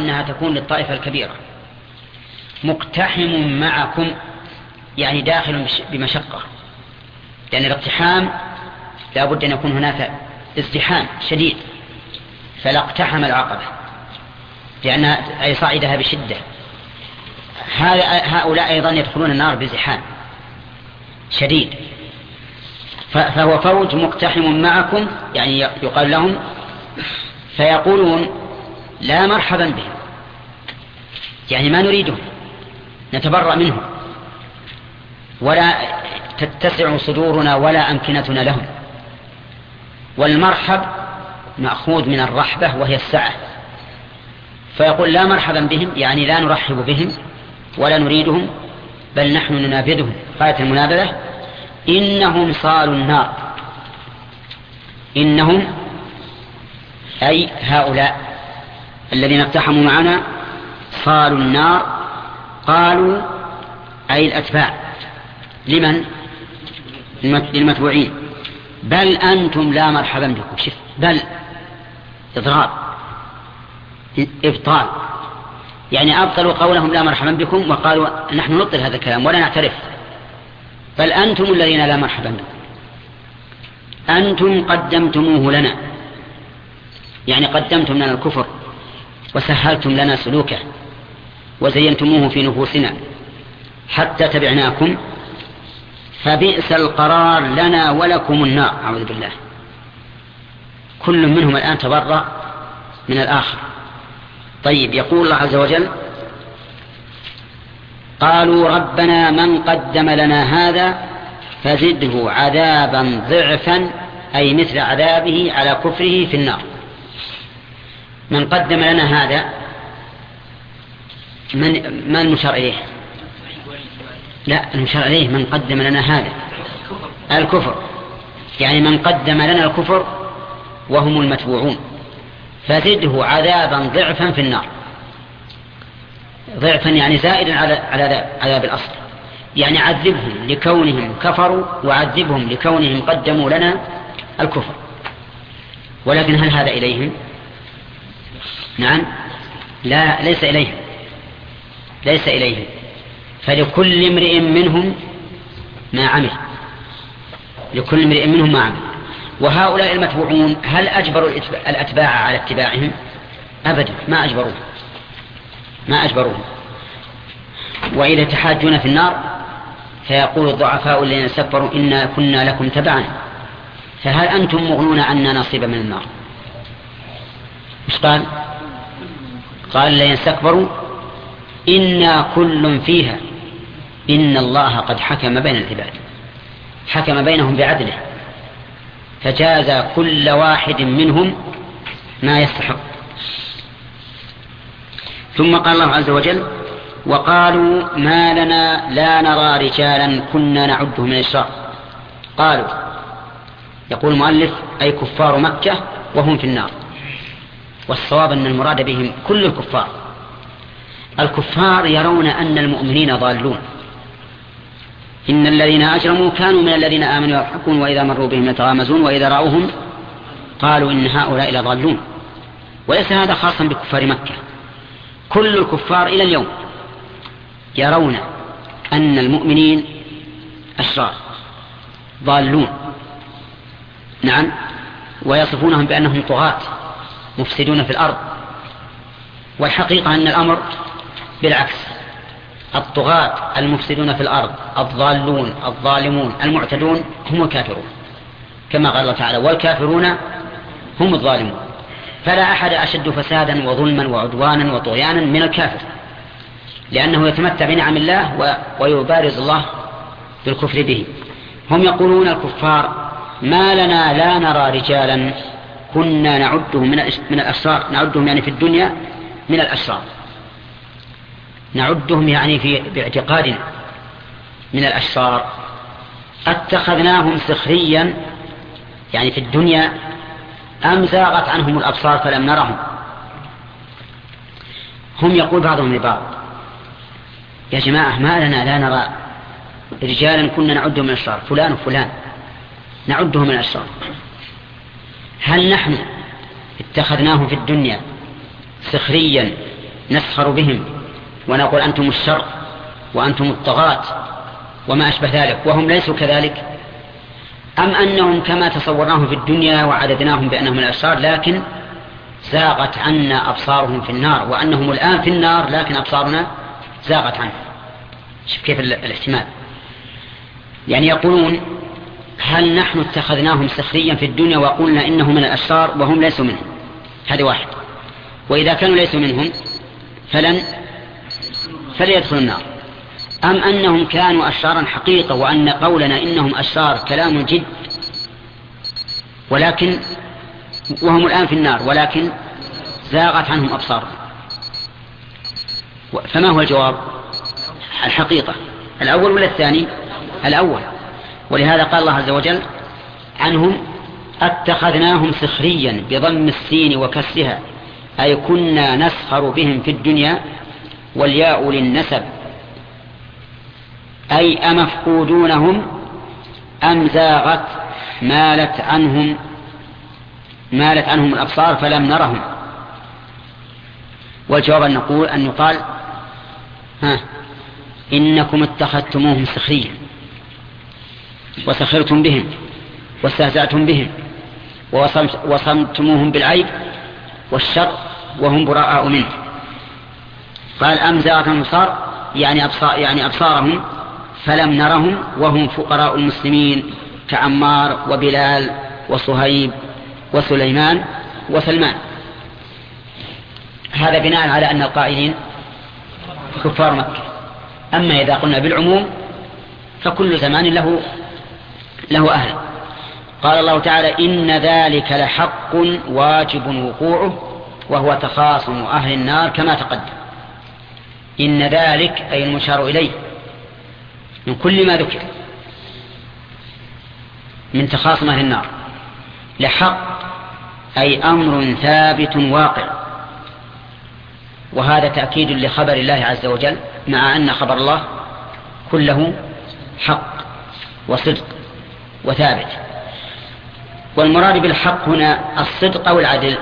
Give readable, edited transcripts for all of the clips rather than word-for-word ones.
أنها تكون للطائفة الكبيرة. مقتحم معكم يعني داخل بمشقة، لأن الاقتحام لا بد أن يكون هناك ازدحام شديد، فلا اقتحم العقبة لأنها أي صعدها بشدة. هؤلاء أيضا يدخلون النار بزحام شديد، فهو فوج مقتحم معكم يعني يقال لهم، فيقولون لا مرحبا بهم، يعني ما نريدهم، نتبرأ منهم، ولا تتسع صدورنا ولا أمكنتنا لهم. والمرحب مأخوذ من الرحبة وهي السعة، فيقول لا مرحبا بهم يعني لا نرحب بهم ولا نريدهم، بل نحن ننابذهم غاية المنابذة. إنهم صالوا النار، إنهم أي هؤلاء الذين اقتحموا معنا صالوا النار. قالوا أي الأتباع، لمن؟ للمتبوعين. بل أنتم لا مرحبا بكم. شف بل إضراب إبطال، يعني أبطلوا قولهم لا مرحبا بكم وقالوا نحن نبطل هذا الكلام ولا نعترف. بل أنتم الذين لا مرحبا بكم، أنتم قدمتموه لنا، يعني قدمتم لنا الكفر وسهلتم لنا سلوكه وزينتموه في نفوسنا حتى تبعناكم، فبئس القرار لنا ولكم النار. أعوذ بالله. كل منهم الآن تبرأ من الآخر. طيب، يقول الله عز وجل قالوا ربنا من قدم لنا هذا فزده عذابا ضعفا، أي مثل عذابه على كفره في النار. من قدم لنا هذا، من المشار إليه؟ لا، المشار إليه من قدم لنا هذا الكفر، يعني من قدم لنا الكفر وهم المتبوعون، فزده عذابا ضعفا في النار. ضعفا يعني زائدا على عذاب الأصل، يعني عذبهم لكونهم كفروا وعذبهم لكونهم قدموا لنا الكفر. ولكن هل هذا إليهم؟ نعم، لا، ليس إليهم، ليس إليهم. فلكل امرئ منهم ما عمل، لكل امرئ منهم ما عمل. وهؤلاء المتبوعون هل أجبروا الأتباع على اتباعهم؟ أبدا، ما أجبروهم. وإذا تحاجون في النار فيقول الضعفاء الذين استكبروا إنا كنا لكم تبعا فهل أنتم مغنون عنا نصيبا من النار؟ مش قال الذين استكبروا إنا كل فيها إن الله قد حكم بين العباد، حكم بينهم بعدله فجاز كل واحد منهم ما يستحق. ثم قال الله عز وجل وقالوا ما لنا لا نرى رجالا كنا نعده من الأشرار. قالوا، يقول المؤلف أي كفار مكة وهم في النار، والصواب أن المراد بهم كل الكفار. الكفار يرون أن المؤمنين ضالون، إن الذين أجرموا كانوا من الذين آمنوا يضحكون وإذا مروا بهم يتغامزون وإذا رأوهم قالوا إن هؤلاء لضالون. وليس هذا خاصا بكفار مكة، كل الكفار إلى اليوم يرون أن المؤمنين أشرار ضالون. نعم، ويصفونهم بأنهم طغاة مفسدون في الأرض، والحقيقة أن الأمر بالعكس، الطغاة المفسدون في الأرض الضالون الظالمون المعتدون هم الكافرون، كما قال الله تعالى والكافرون هم الظالمون. فلا أحد أشد فسادا وظلما وعدوانا وطغيانا من الكافر، لأنه يتمتع بنعم الله ويبارز الله بالكفر به. هم يقولون الكفار ما لنا لا نرى رجالا كنا نعدهم من الأشرار، نعدهم يعني في الدنيا من الأشرار، نعدهم يعني باعتقادنا من الأشرار، اتخذناهم سخريا يعني في الدنيا أم زاغت عنهم الأبصار فلم نرهم. هم يقول بعضهم لبعض يا جماعة ما لنا لا نرى رجالا كنا نعدهم من الأشرار، فلان وفلان نعده من الأشرار، هل نحن اتخذناه في الدنيا سخريا نسخر بهم ونقول أنتم الشر وأنتم الطغاة وما أشبه ذلك وهم ليسوا كذلك، أم أنهم كما تصورناهم في الدنيا وعددناهم بأنهم الأشرار لكن زاغت عنا أبصارهم في النار، وأنهم الآن في النار لكن أبصارنا زاغت عنه. شوف كيف الاحتمال. يعني يقولون هل نحن اتخذناهم سخريا في الدنيا وقلنا إنهم من الأشرار وهم ليسوا منهم؟ هذا واحد. وإذا كانوا ليسوا منهم فليدخلوا النار. أم أنهم كانوا أشرارا حقيقة وأن قولنا إنهم أشرار كلام جد ولكن وهم الآن في النار ولكن زاغت عنهم أبصارهم. فما هو الجواب؟ الحقيقة الأول ولا الثاني؟ الأول. ولهذا قال الله عز وجل عنهم اتخذناهم سخريا بضم السين وكسرها أي كنا نسخر بهم في الدنيا والياء للنسب أي أمفقودونهم أم زاغت مالت عنهم الأبصار فلم نرهم. والجواب أن يقال إنكم اتخذتموهم سخريا وسخرتم بهم واستهزأتم بهم ووصمتموهم بالعيب والشر وهم براء منه. قال أم زاغت الأبصار يعني أبصارهم فلم نرهم وهم فقراء المسلمين كعمار وبلال وصهيب وسليمان وسلمان. هذا بناء على أن القائلين كفار مكة. أما إذا قلنا بالعموم فكل زمان له أهل. قال الله تعالى إن ذلك لحق واجب وقوعه وهو تخاصم أهل النار كما تقدم. إن ذلك أي المشار إليه من كل ما ذكر من تخاصم أهل النار لحق أي أمر ثابت واقع. وهذا تأكيد لخبر الله عز وجل مع أن خبر الله كله حق وصدق وثابت. والمراد بالحق هنا الصدق أو العدل؟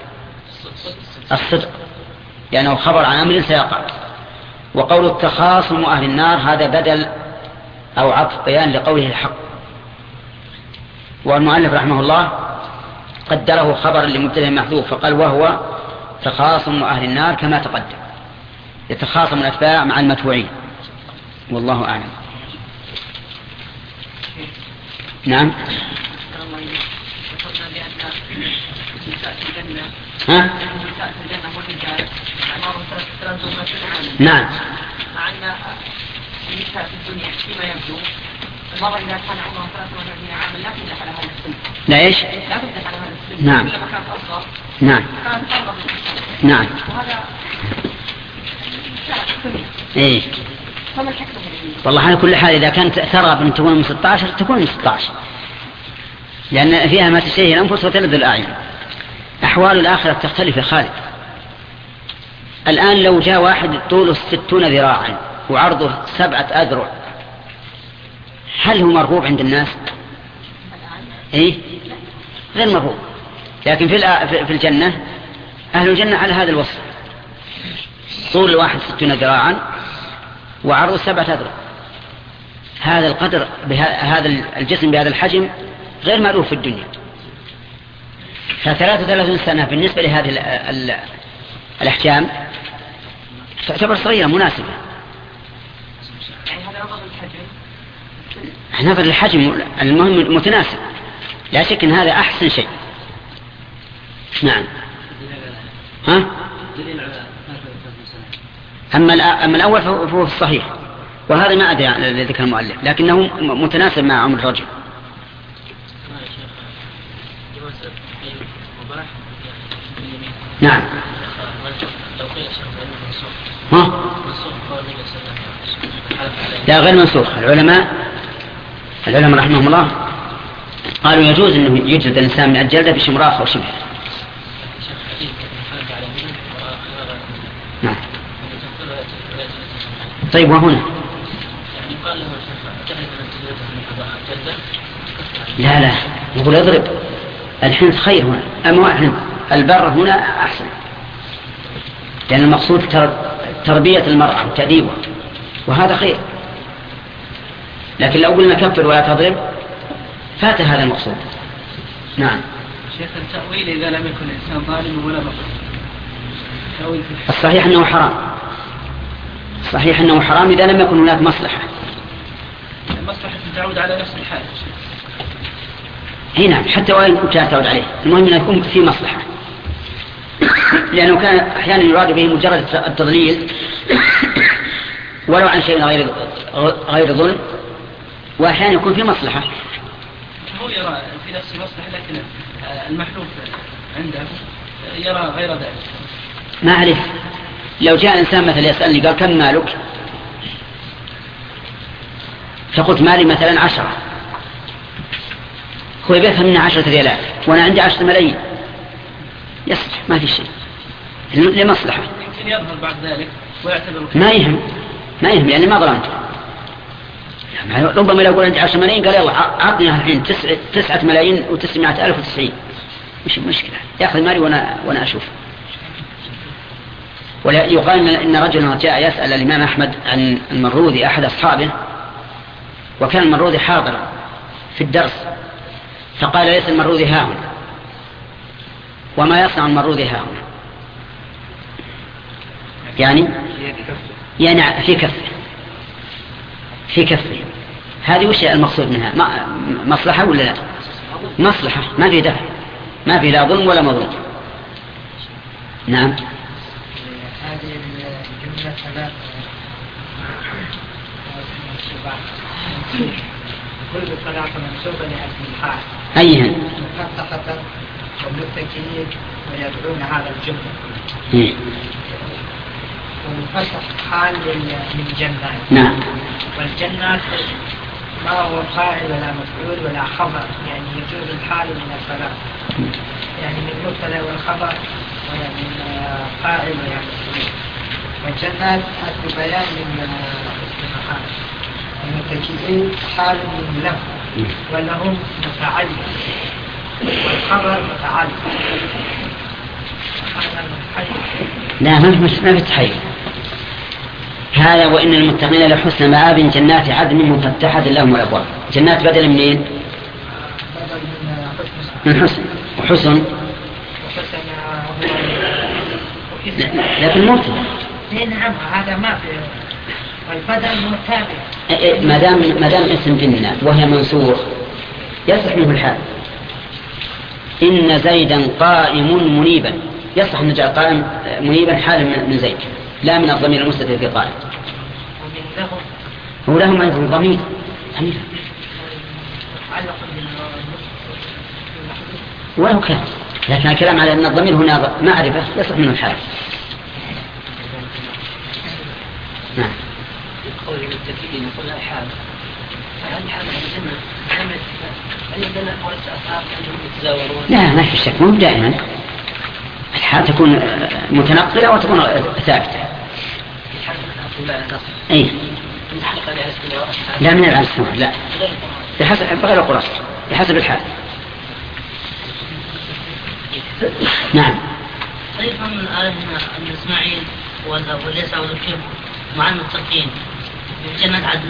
الصدق لأنه خبر عن أمر سيقع. وقول التخاصم أهل النار هذا بدل أو عطف بيان لقوله الحق. والمؤلف رحمه الله قدره خبرا لمبتدأ محذوف فقال وهو تخاصم أهل النار كما تقدم. يتخاصم الأتباع مع المتبوعين والله أعلم. نعم. ها؟ نعم. مع أن النساء في الدنيا فيما يبدو المرأة إذا كان عمرها 33 عاما لا تمدح على هذا السن. لا إيش؟ لا تمدح على هذا السن. نعم. كلما كانت أصغر. نعم. كانت أصغر من السن. نعم. وهذا إيه. فما الحكمة؟ والله على كل حال إذا كانت ثرى بنت تكون من 16 تكون من 16 لأن فيها ما تشتهي الأنفس وتلذ الأعين. أحوال الآخرة تختلف يا خالد. الآن لو جاء واحد طوله 60 ذراعا وعرضه 7 أذرع هل هو مرغوب عند الناس؟ إيه؟ غير مرغوب. لكن في الجنة أهل الجنة على هذا الوصف طول الواحد 60 ذراعا وعرضه 7 أذرع. هذا القدر هذا الجسم بهذا الحجم غير مألوف في الدنيا. ف33 سنة بالنسبة لهذه الأحجام تعتبر صغيرة مناسبة. نفر الحجم المهم متناسب لا شك ان هذا احسن شيء. نعم. ها؟ اما الاول فهو الصحيح وهذا ما ادري ذكر المؤلف لكنه متناسب مع عمر الرجل. نعم. ها؟ لا غير منسوخ. العلماء رحمهم الله قالوا يجوز انه يجلد الانسان من الجلده بشمراخ او شبه. نعم. طيب وهنا لا يقول اضرب الحنث خير هنا. اما البر هنا احسن. لأن المقصود تربية المرأة وتأديبها، وهذا خير. لكن لو قلنا كفر ولا تضرب فات هذا المقصود. نعم. شيخ التأويل إذا لم يكن الإنسان ظالم ولا بطل، الصحيح أنه حرام، صحيح أنه حرام إذا لم يكن هناك مصلحة. المصلحة تعود على نفس الحال. هنا حتى وإن كانت تعود عليه، المهم أن يكون في مصلحة، لأنه كان أحيانا يراد به مجرد التضليل ولو عن شيء غير ظلم، وأحيانا يكون في مصلحة. هو يرى في نفس المصلحة لكن المحلوف عنده يرى غير ذلك. ما أعرف، لو جاء إنسان مثلا يسألني قال كم مالك، فقلت مالي مثلا 10، هو يفهم منها 10 ريالات وأنا عندي 10 ملايين، يصلح ما في شيء لمصلحة. يمكن يظهر بعد ذلك ويعتبر ما يهم لأني ما ظلمت. ربما لو قول عندي 10 ملايين قال يلا عطني الحين 9 ملايين و900,090، مش مشكلة، يأخذ مالي وأنا أشوف. ويقال إن رجلا جاء يسأل الإمام أحمد عن المروذي أحد أصحابه، وكان المروذي حاضرا في الدرس، فقال ليس المروذي هاهنا، وما يصنع المروذي هاهنا، يعني في كفه. هذه وش المقصود منها؟ مصلحة ولا لا؟ مصلحة، ما في دفع، ما في لا ظلم ولا مظلوم. نعم. هذه الجملة ثلاث كل ثلاثة منسوبة لأسم الحال. أيهن؟ مفتحة ومتكئين ويدعون هذا الجملة. والفتح حال للجنات. نعم. والجنات ما هو فاعل ولا مفعول ولا خبر، يعني يجوز الحال من الثلاث، يعني من المبتدا والخبر ولا من فاعل ولا مفعول. والجنات حد بيان من اسم الحال. المتكئين حال من له ولهم متعلق، والخبر متعلق. لا ما في تحيل هذا. وإن المتقين لحسن مآب جنات عدن مفتحة لهم الأبواب. جنات بدل منين؟ من حسن. وحسن لكن مبتدأ. نعم هذا ما في، والبدل متابع. ما دام اسم جنات وهي منصور يصح منه الحال. إن زيدا قائم منيبا، يصح أن نجعل قائم منيبا حالا من زيد، لا من الضمير المستتر في قائم. هو لهم عندهم ضمير ولو كان، لكن الكلام على أن الضمير هنا معرفة يصح منه الحال. نعم. قول المتكئين يقول لها حال، فهذه حال الجنة هل الجنة وليس أصحاب أنهم يتزاورون؟ لا ما في شك، مو دائما الحال تكون متنقلة وتكون ثابتة. اي لا من العالم السماء، لا بغير القرآن بحسب الحال. نعم. أيضا من الآية أن إسماعيل واليسع والكفر مع المتقين في جنة عدن.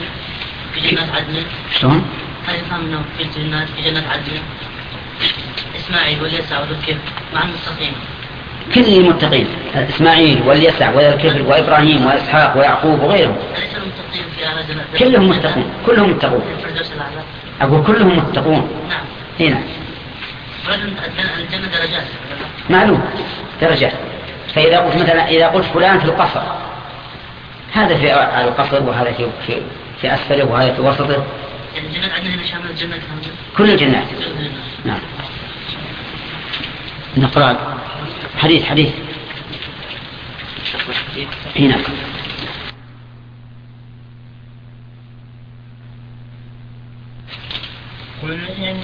شلون؟ أيضا منهم في جنة عدن إسماعيل واليسع والكفر مع المتقين. كل المتقين إسماعيل واليسع والكفر وإبراهيم وإسحاق ويعقوب وغيرهم. أليس المتقين في هذا الجنة؟ كلهم متقون. أقول كلهم متقون. نعم. هنا. الجنة درجات. معلوم درجات. فإذا قلت مثلا إذا قلت فلان في القصر، هذا في القصر وهذا في أسفله وهذا في وسطه. يعني الجنة عندنا هنا شامل الجنة كل الجنات. نعم. نقرأ حديث هنا. قل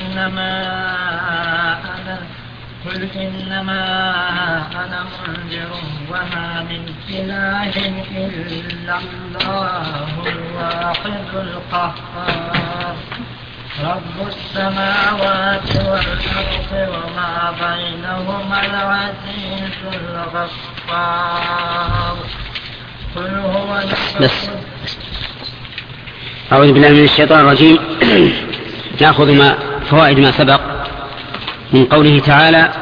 إنما أنا منذر وما من إله إلا الله الواحد القهار رب السماوات والأرض وما بينهما العزيز الغفار. قل هو بس. أعوذ بالله من الشيطان الرجيم. نأخذ فوائد ما سبق من قوله تعالى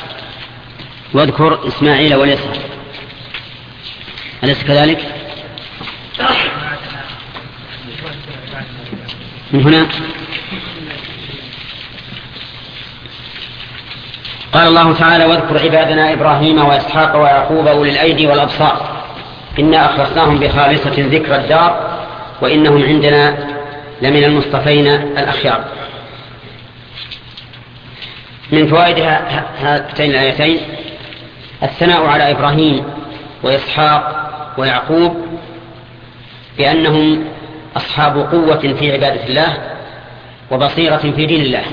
واذكر إسماعيل واليسع، أليس كذلك؟ من هنا قال الله تعالى واذكر عبادنا إبراهيم وإسحاق ويعقوب أولي الأيدي والأبصار إنا أخلصناهم بخالصة ذكر الدار وإنهم عندنا لمن المصطفين الأخيار. من فوائد هاتين الآيتين الثناء على إبراهيم وإسحاق ويعقوب بأنهم أصحاب قوة في عبادة الله وبصيرة في دين الله.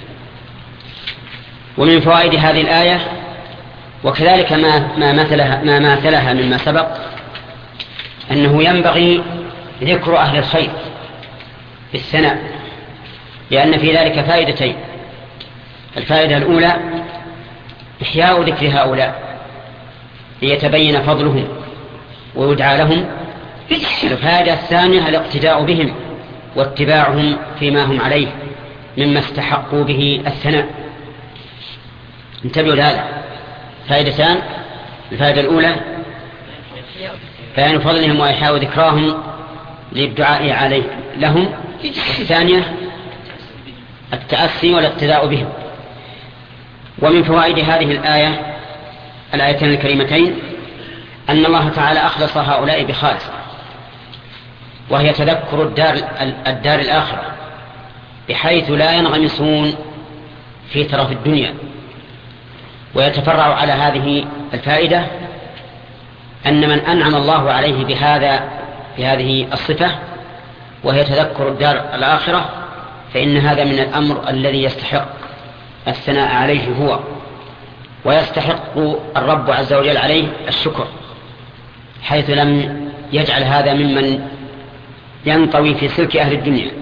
ومن فوائد هذه الآية وكذلك ما مثلها مما سبق أنه ينبغي ذكر أهل الخير بالثناء، لأن في ذلك فائدتين. الفائدة الأولى إحياء ذكر هؤلاء ليتبين فضلهم ويدعى لهم. الفائدة الثانية الاقتداء بهم واتباعهم فيما هم عليه مما استحقوا به الثناء. انتبهوا لهذا. فائدتان: الفائدة الأولى بيان فضلهم وإحياء ذكراهم للدعاء عليه لهم. الثانية التأسي والاقتداء بهم. ومن فوائد هذه الآيتين الكريمتين أن الله تعالى أخلص هؤلاء بخالص، وهي تذكر الدار الآخرة، بحيث لا ينغمسون في ترف الدنيا. ويتفرع على هذه الفائدة أن من أنعم الله عليه بهذه الصفة وهي تذكر الدار الآخرة فإن هذا من الأمر الذي يستحق الثناء عليه هو، ويستحق الرب عز وجل عليه الشكر، حيث لم يجعل هذا ممن ينطوي في سلك أهل الدنيا.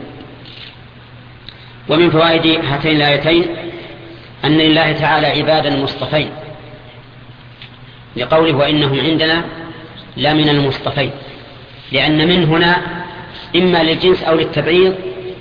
ومن فوائد هاتين الآيتين أن لله تعالى عبادا مصطفين، لقوله وإنهم عندنا لمن المصطفين، لأن من هنا إما للجنس أو للتبعيض،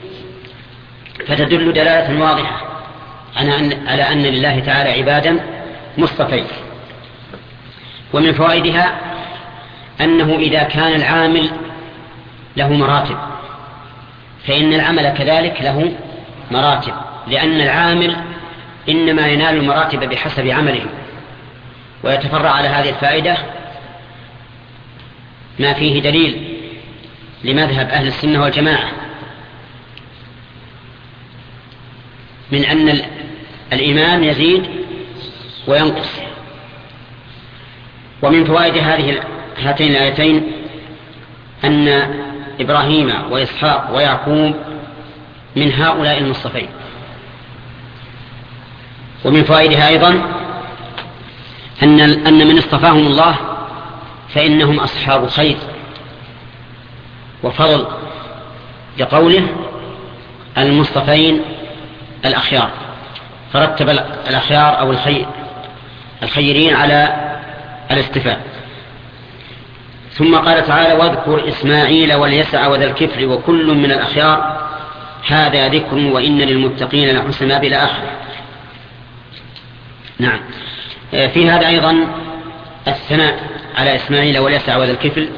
فتدل دلالة واضحة على أن لله تعالى عبادا مصطفين. ومن فوائدها أنه إذا كان العامل له مراتب فإن العمل كذلك له مراتب، لأن العامل إنما ينال المراتب بحسب عمله. ويتفرع على هذه الفائدة ما فيه دليل لمذهب أهل السنة والجماعة من أن الإيمان يزيد وينقص. ومن فوائد هاتين الآيتين أن إبراهيم وإسحاق ويعقوب من هؤلاء المصطفين. ومن فوائدها أيضا أن من اصطفاهم الله فإنهم أصحاب خير وفضل، لقوله المصطفين الأخيار، فرتب الأخيار أو الخيرين على الاصطفاء. ثم قال تعالى واذكر إسماعيل واليسع وذا الكفل وكل من الأخيار هذا ذكر وإن للمتقين لحسن مآب إلى آخره. نعم، في هذا أيضا الثناء على إسماعيل واليسع وذا الكفل،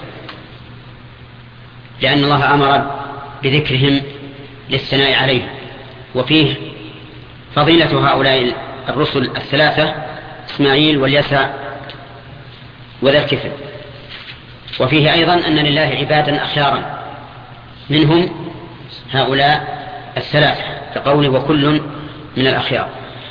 لأن الله أمر بذكرهم للثناء عليه، وفيه فضيلة هؤلاء الرسل الثلاثة إسماعيل واليسع وذا الكفل. وفيه أيضا أن لله عبادا أخيارا منهم هؤلاء الثلاثة، كقوله وكل من الأخيار.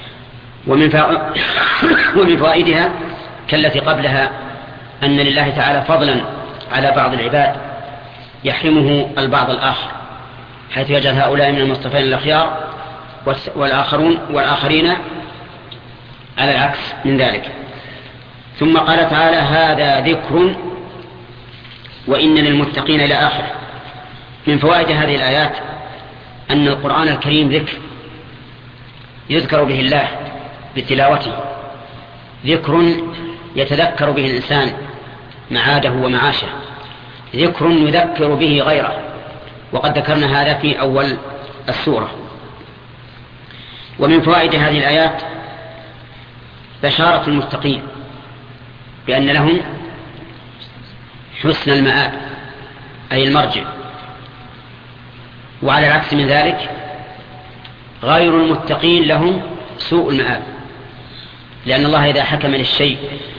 ومن فوائدها كالتي قبلها أن لله تعالى فضلا على بعض العباد يحرمه البعض الآخر، حيث يجعل هؤلاء من المصطفين الأخيار والآخرين على العكس من ذلك. ثم قال تعالى هذا ذكر وإن للمتقين إلى آخره. من فوائد هذه الآيات أن القرآن الكريم ذكر يذكر به الله بتلاوته، ذكر يتذكر به الإنسان معاده ومعاشه، ذكر يذكر به غيره، وقد ذكرنا هذا في أول السورة. ومن فوائد هذه الآيات بشارة المتقين بأن لهم حسن المآب أي المرجع، وعلى العكس من ذلك غير المتقين لهم سوء المآب، لأن الله إذا حكم للشيء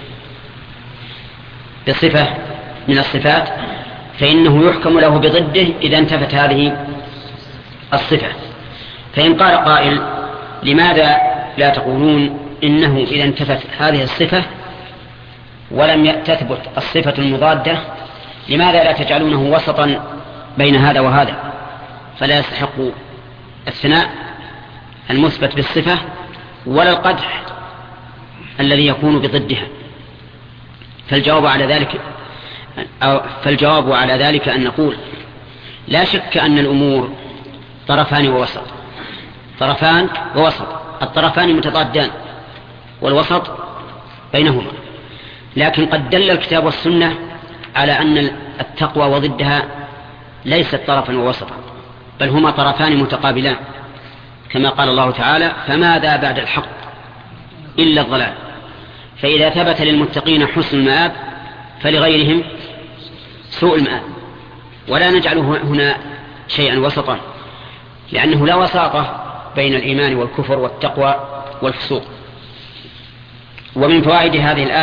بصفة من الصفات فإنه يحكم له بضده إذا انتفت هذه الصفة. فإن قال قائل لماذا لا تقولون إنه إذا انتفت هذه الصفة ولم تثبت الصفة المضادة لماذا لا تجعلونه وسطا بين هذا وهذا فلا يستحق الثناء المثبت بالصفة ولا القدح الذي يكون بضدها؟ فالجواب على ذلك أن نقول لا شك أن الأمور طرفان ووسط، طرفان ووسط، الطرفان متضادان والوسط بينهما، لكن قد دل الكتاب والسنة على أن التقوى وضدها ليست طرفا ووسطا، بل هما طرفان متقابلان، كما قال الله تعالى فماذا بعد الحق إلا الضلال. فإذا ثبت للمتقين حسن المآب فلغيرهم سوء المآب، ولا نجعله هنا شيئا وسطا، لأنه لا وساطة بين الإيمان والكفر والتقوى والفسوق. ومن فوائد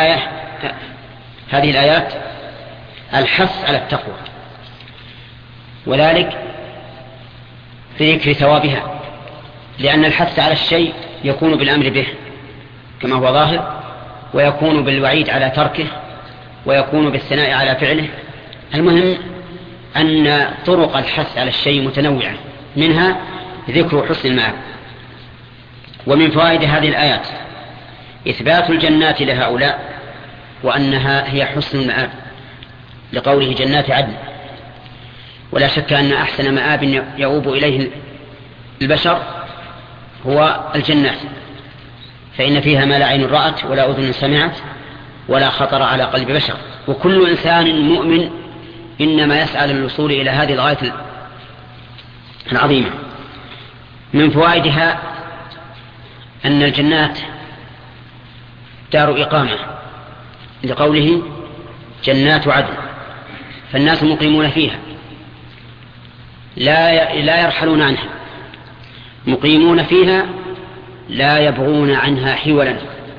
هذه الآيات الحث على التقوى، وذلك في ذكر ثوابها، لأن الحث على الشيء يكون بالأمر به كما هو ظاهر، ويكون بالوعيد على تركه، ويكون بالثناء على فعله. المهم أن طرق الحث على الشيء متنوعة، منها ذكر حسن المآب. ومن فوائد هذه الآيات إثبات الجنات لهؤلاء وأنها هي حسن المآب، لقوله جنات عدن. ولا شك أن أحسن مآب يؤوب إليه البشر هو الجنات، فإن فيها ما لا عين رأت ولا أذن سمعت ولا خطر على قلب بشر، وكل إنسان مؤمن إنما يسعى للوصول إلى هذه الغاية العظيمة. من فوائدها أن الجنات دار إقامة، لقوله جنات عدن، فالناس مقيمون فيها لا يرحلون عنها، مقيمون فيها لا يبغون عنها حولا،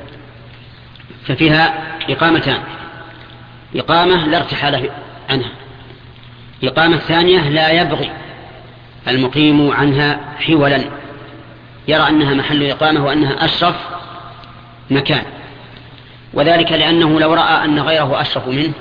ففيها إقامتان: إقامة لا ارتحال عنها، إقامة ثانية لا يبغي المقيم عنها حولا، يرى أنها محل إقامة وأنها أشرف مكان، وذلك لأنه لو رأى أن غيره أشرف منه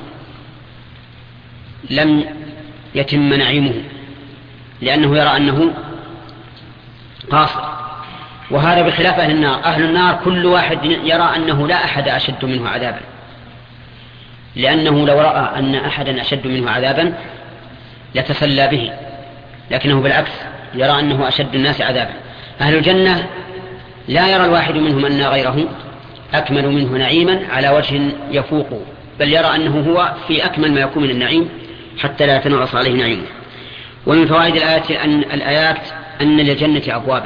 لم يتم نعيمه، لأنه يرى أنه قاصر. وهذا بخلاف أهل النار، أهل النار كل واحد يرى أنه لا أحد أشد منه عذابا، لأنه لو رأى أن أحدا أشد منه عذابا لتسلى به، لكنه بالعكس يرى أنه أشد الناس عذابا. أهل الجنة لا يرى الواحد منهم أن غيره أكمل منه نعيما على وجه يفوق، بل يرى أنه هو في أكمل ما يكون من النعيم حتى لا يتنغص عليه نعيمه. ومن فوائد الآيات أن للجنة أبوابا،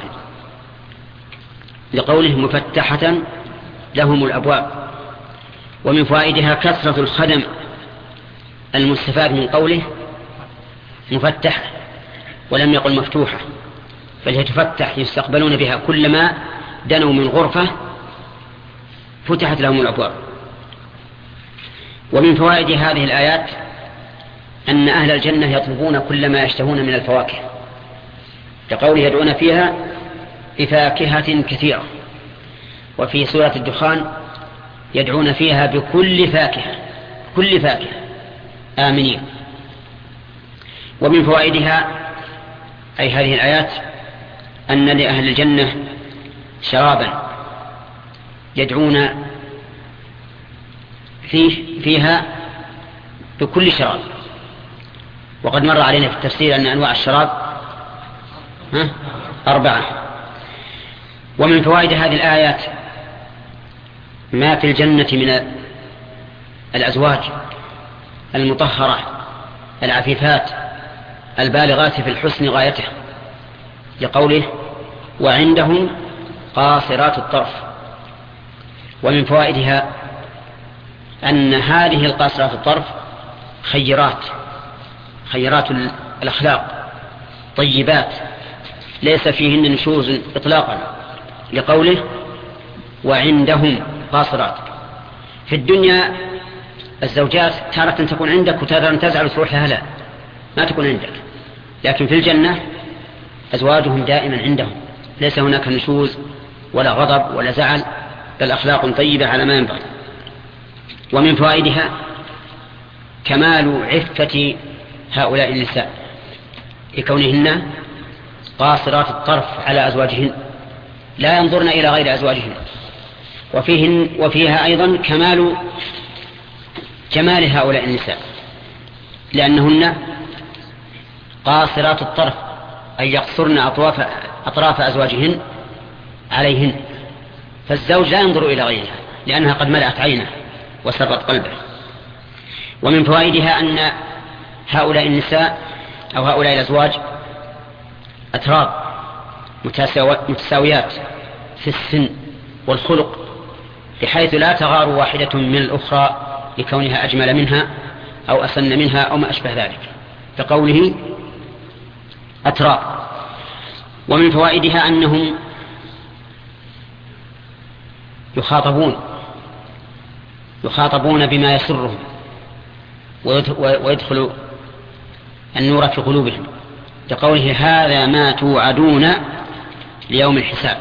لقوله مفتحة لهم الأبواب. ومن فوائدها كثرة الخدم المستفاد من قوله مفتحة ولم يقل مفتوحة، بل هي تفتح، يستقبلون بها كلما دنوا من غرفة فتحت لهم الأبواب. ومن فوائد هذه الآيات أن أهل الجنة يطلبون كل ما يشتهون من الفواكه، كقوله يدعون فيها بفاكهة كثيرة، وفي سورة الدخان يدعون فيها بكل فاكهة، كل فاكهة آمنين. ومن فوائدها أي هذه الآيات أن لأهل الجنة شرابا يدعون فيها بكل شراب، وقد مر علينا في التفسير أن أنواع الشراب 4. ومن فوائد هذه الآيات ما في الجنة من الأزواج المطهرة العفيفات البالغات في الحسن غايته، لقوله وعندهم قاصرات الطرف. ومن فوائدها أن هذه القاصرات الطرف خيرات الأخلاق طيبات ليس فيهن نشوز إطلاقا، لقوله وعندهم قاصرات. في الدنيا الزوجات تارة تكون عندك وتارة تزعل وتروح لها، لا ما تكون عندك، لكن في الجنة أزواجهم دائما عندهم، ليس هناك نشوز ولا غضب ولا زعل، بل أخلاق طيبة على ما ينبغي. ومن فوائدها كمال عفة هؤلاء النساء لكونهن قاصرات الطرف على أزواجهن لا ينظرن إلى غير أزواجهن. وفيها أيضا جمال هؤلاء النساء لأنهن قاصرات الطرف، أي يقصرن أطراف أزواجهن عليهن، فالزوج لا ينظر إلى غيرها لأنها قد ملأت عينه وسرت قلبه. ومن فوائدها أن هؤلاء النساء أو هؤلاء الأزواج أتراب متساويات في السن والخلق، بحيث لا تغار واحدة من الأخرى لكونها أجمل منها أو أسن منها أو ما أشبه ذلك، كقوله أتراب. ومن فوائدها أنهم يخاطبون بما يسرهم ويدخل النور في قلوبهم، كقوله هذا ما توعدون ليوم الحساب،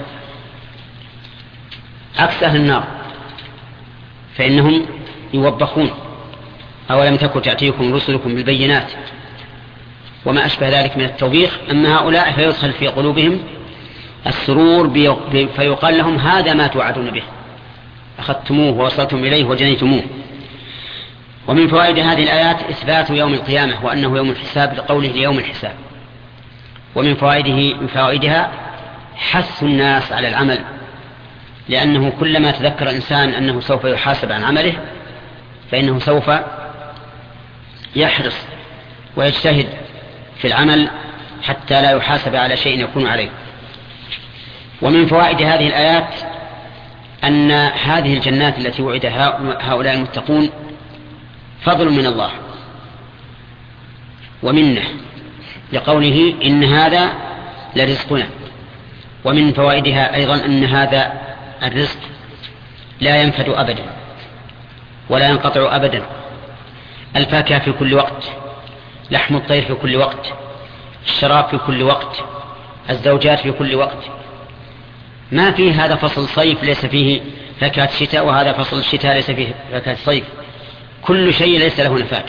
عكس أهل النار فإنهم يوبخون أولم تكن تأتيكم رسلكم بالبينات وما أشبه ذلك من التوبيخ. أما هؤلاء فيدخل في قلوبهم السرور فيقال لهم هذا ما توعدون به، أخذتموه ووصلتم إليه وجنيتموه. ومن فوائد هذه الآيات إثبات يوم القيامة وأنه يوم الحساب لقوله ليوم الحساب. ومن فوائدها حث الناس على العمل، لأنه كلما تذكر الإنسان أنه سوف يحاسب عن عمله فإنه سوف يحرص ويجتهد في العمل حتى لا يحاسب على شيء يكون عليه. ومن فوائد هذه الآيات أن هذه الجنات التي وعد هؤلاء المتقون فضل من الله ومنه، لقوله إن هذا لرزقنا. ومن فوائدها أيضا أن هذا الرزق لا ينفد أبدا ولا ينقطع أبدا، الفاكهة في كل وقت، لحم الطير في كل وقت، الشراب في كل وقت، الزوجات في كل وقت، ما فيه هذا فصل صيف ليس فيه فاكهة شتاء وهذا فصل الشتاء ليس فيه فاكهة صيف، كل شيء ليس له نفاد.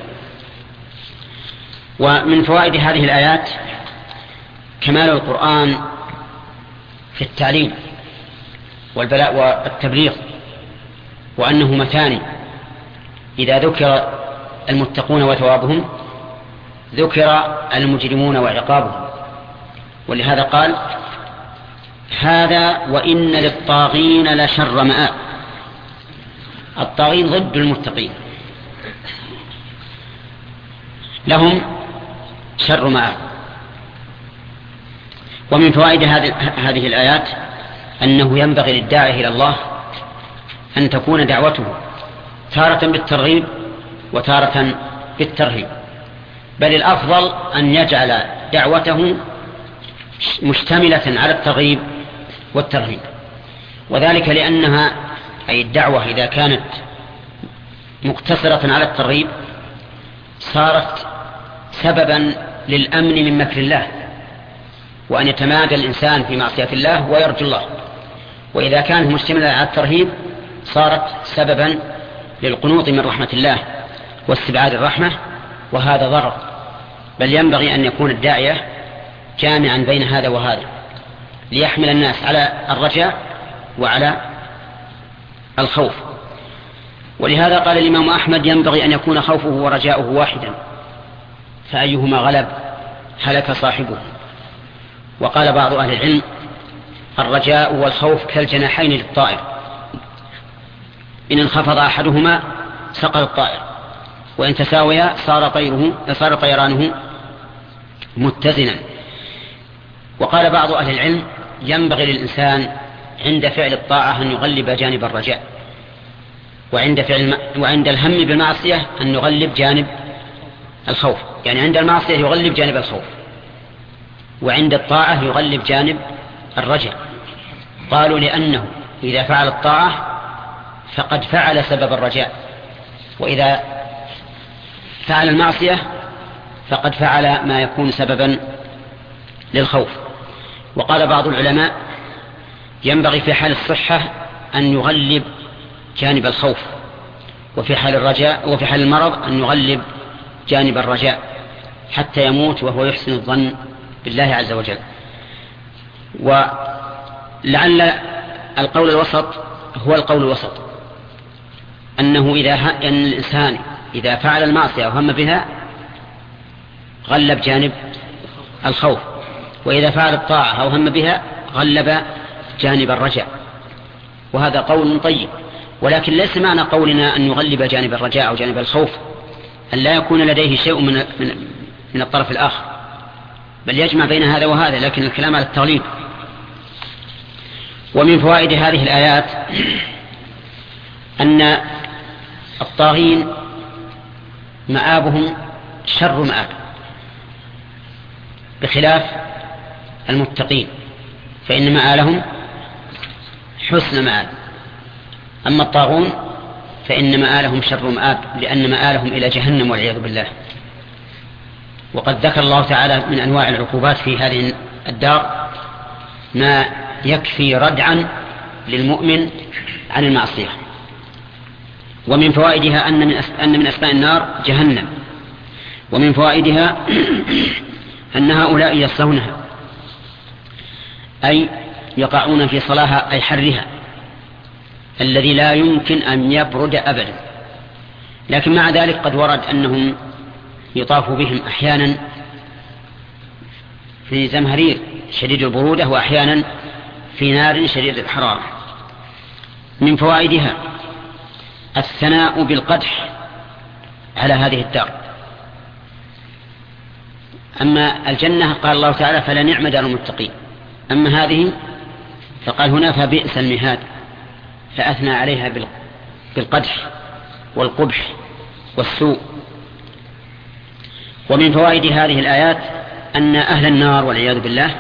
ومن فوائد هذه الآيات كمال القرآن في التعليم والبلاء والتبليغ، وأنه مثاني، إذا ذكر المتقون وثوابهم ذكر المجرمون وعقابهم. ولهذا قال هذا وإن للطاغين لشر مآب، الطاغين ضد المتقين، لهم شر مآب. ومن فوائد هذه الآيات أنه ينبغي للداعي إلى الله أن تكون دعوته تارة بالترغيب وتارة بالترهيب، بل الأفضل أن يجعل دعوته مشتملة على الترغيب والترهيب، وذلك لأنها أي الدعوة إذا كانت مقتصرة على الترغيب صارت سببا للأمن من مكر الله وأن يتمادى الإنسان في معصية الله ويرجو الله، وإذا كانت مشتملة على الترهيب صارت سببا للقنوط من رحمة الله واستبعاد الرحمة، وهذا ضرر. بل ينبغي أن يكون الداعية جامعا بين هذا وهذا ليحمل الناس على الرجاء وعلى الخوف. ولهذا قال الإمام أحمد ينبغي أن يكون خوفه ورجاؤه واحدا، فأيهما غلب هلك صاحبه. وقال بعض أهل العلم الرجاء والخوف كالجناحين للطائر، إن انخفض أحدهما سقط الطائر، وإن تساويا صار طيرانه متزنا. وقال بعض أهل العلم ينبغي للإنسان عند فعل الطاعة أن يغلب جانب الرجاء، وعند الهم بالمعصية أن يغلب جانب الخوف، يعني عند المعصية يغلب جانب الخوف، وعند الطاعة يغلب جانب الرجاء. قالوا لأنه إذا فعل الطاعة فقد فعل سبب الرجاء، وإذا فعل المعصية فقد فعل ما يكون سببا للخوف. وقال بعض العلماء ينبغي في حال الصحة أن يغلب جانب الخوف، وفي حال المرض أن يغلب جانب الرجاء حتى يموت وهو يحسن الظن بالله عز وجل. ولعل القول الوسط هو القول الوسط، أن الإنسان إذا فعل المعصية وهم بها غلب جانب الخوف، وإذا فعل الطاعة أو هم بها غلب جانب الرجاء، وهذا قول طيب. ولكن ليس معنى قولنا أن يغلب جانب الرجاء أو جانب الخوف أن لا يكون لديه شيء من الطرف الآخر، بل يجمع بين هذا وهذا، لكن الكلام على التغليب. ومن فوائد هذه الآيات أن الطاغين مآبهم شر مآب، بخلاف المتقين فإن مآلهم حسن مآب. أما الطاغون فإن مآلهم شر مآب، لأن مآلهم إلى جهنم والعياذ بالله. وقد ذكر الله تعالى من أنواع العقوبات في هذه الدار ما يكفي ردعا للمؤمن عن المعصية. ومن فوائدها أن من أسماء النار جهنم، ومن فوائدها أن هؤلاء يصلونها أي يقعون في صلاها أي حرها الذي لا يمكن أن يبرد أبدا. لكن مع ذلك قد ورد أنهم يطاف بهم أحيانا في زمهرير شديد البرودة، وأحيانا في نار شديد الحرارة. من فوائدها الثناء بالقدح على هذه الدار. أما الجنة قال الله تعالى فلا نعم دار المتقين، أما هذه فقال هنا فبئس المهاد، فأثنى عليها بالقدح والقبح والسوء. ومن فوائد هذه الآيات أن أهل النار والعياذ بالله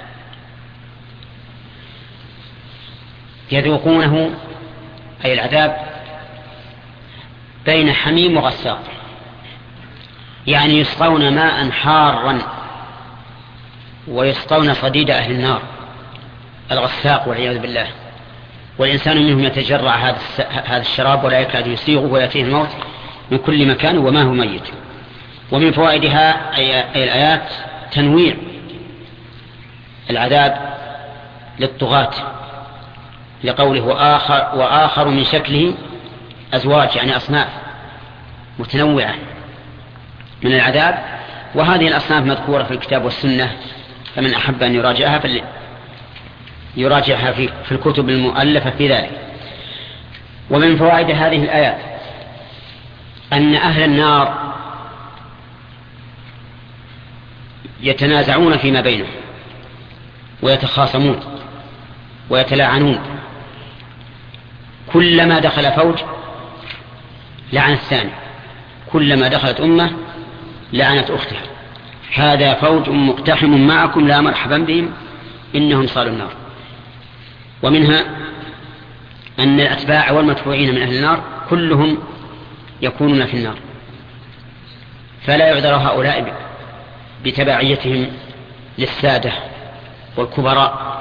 يذوقونه أي العذاب بين حميم وغساق، يعني يسقون ماء حارا ويسقون صديد أهل النار الغساق والعياذ بالله، والإنسان منهم يتجرع هذا الشراب ولا يكاد يسيغه ويأتيه الموت من كل مكان وما هو ميت. ومن فوائدها أي الآيات تنويع العذاب للطغاة، لقوله وآخر من شكله أزواج، يعني أصناف متنوعة من العذاب، وهذه الأصناف مذكورة في الكتاب والسنة، فمن أحب أن يراجعها يراجعها في الكتب المؤلفة في ذلك. ومن فوائد هذه الآيات أن أهل النار يتنازعون فيما بينهم ويتخاصمون ويتلاعنون، كلما دخل فوج لعن الثاني، كلما دخلت أمة لعنت أختها، هذا فوج مقتحم معكم لا مرحبا بهم إنهم صالوا النار. ومنها أن الأتباع والمتبوعين من أهل النار كلهم يكونون في النار، فلا يعذر هؤلاء بتبعيتهم للسادة والكبراء،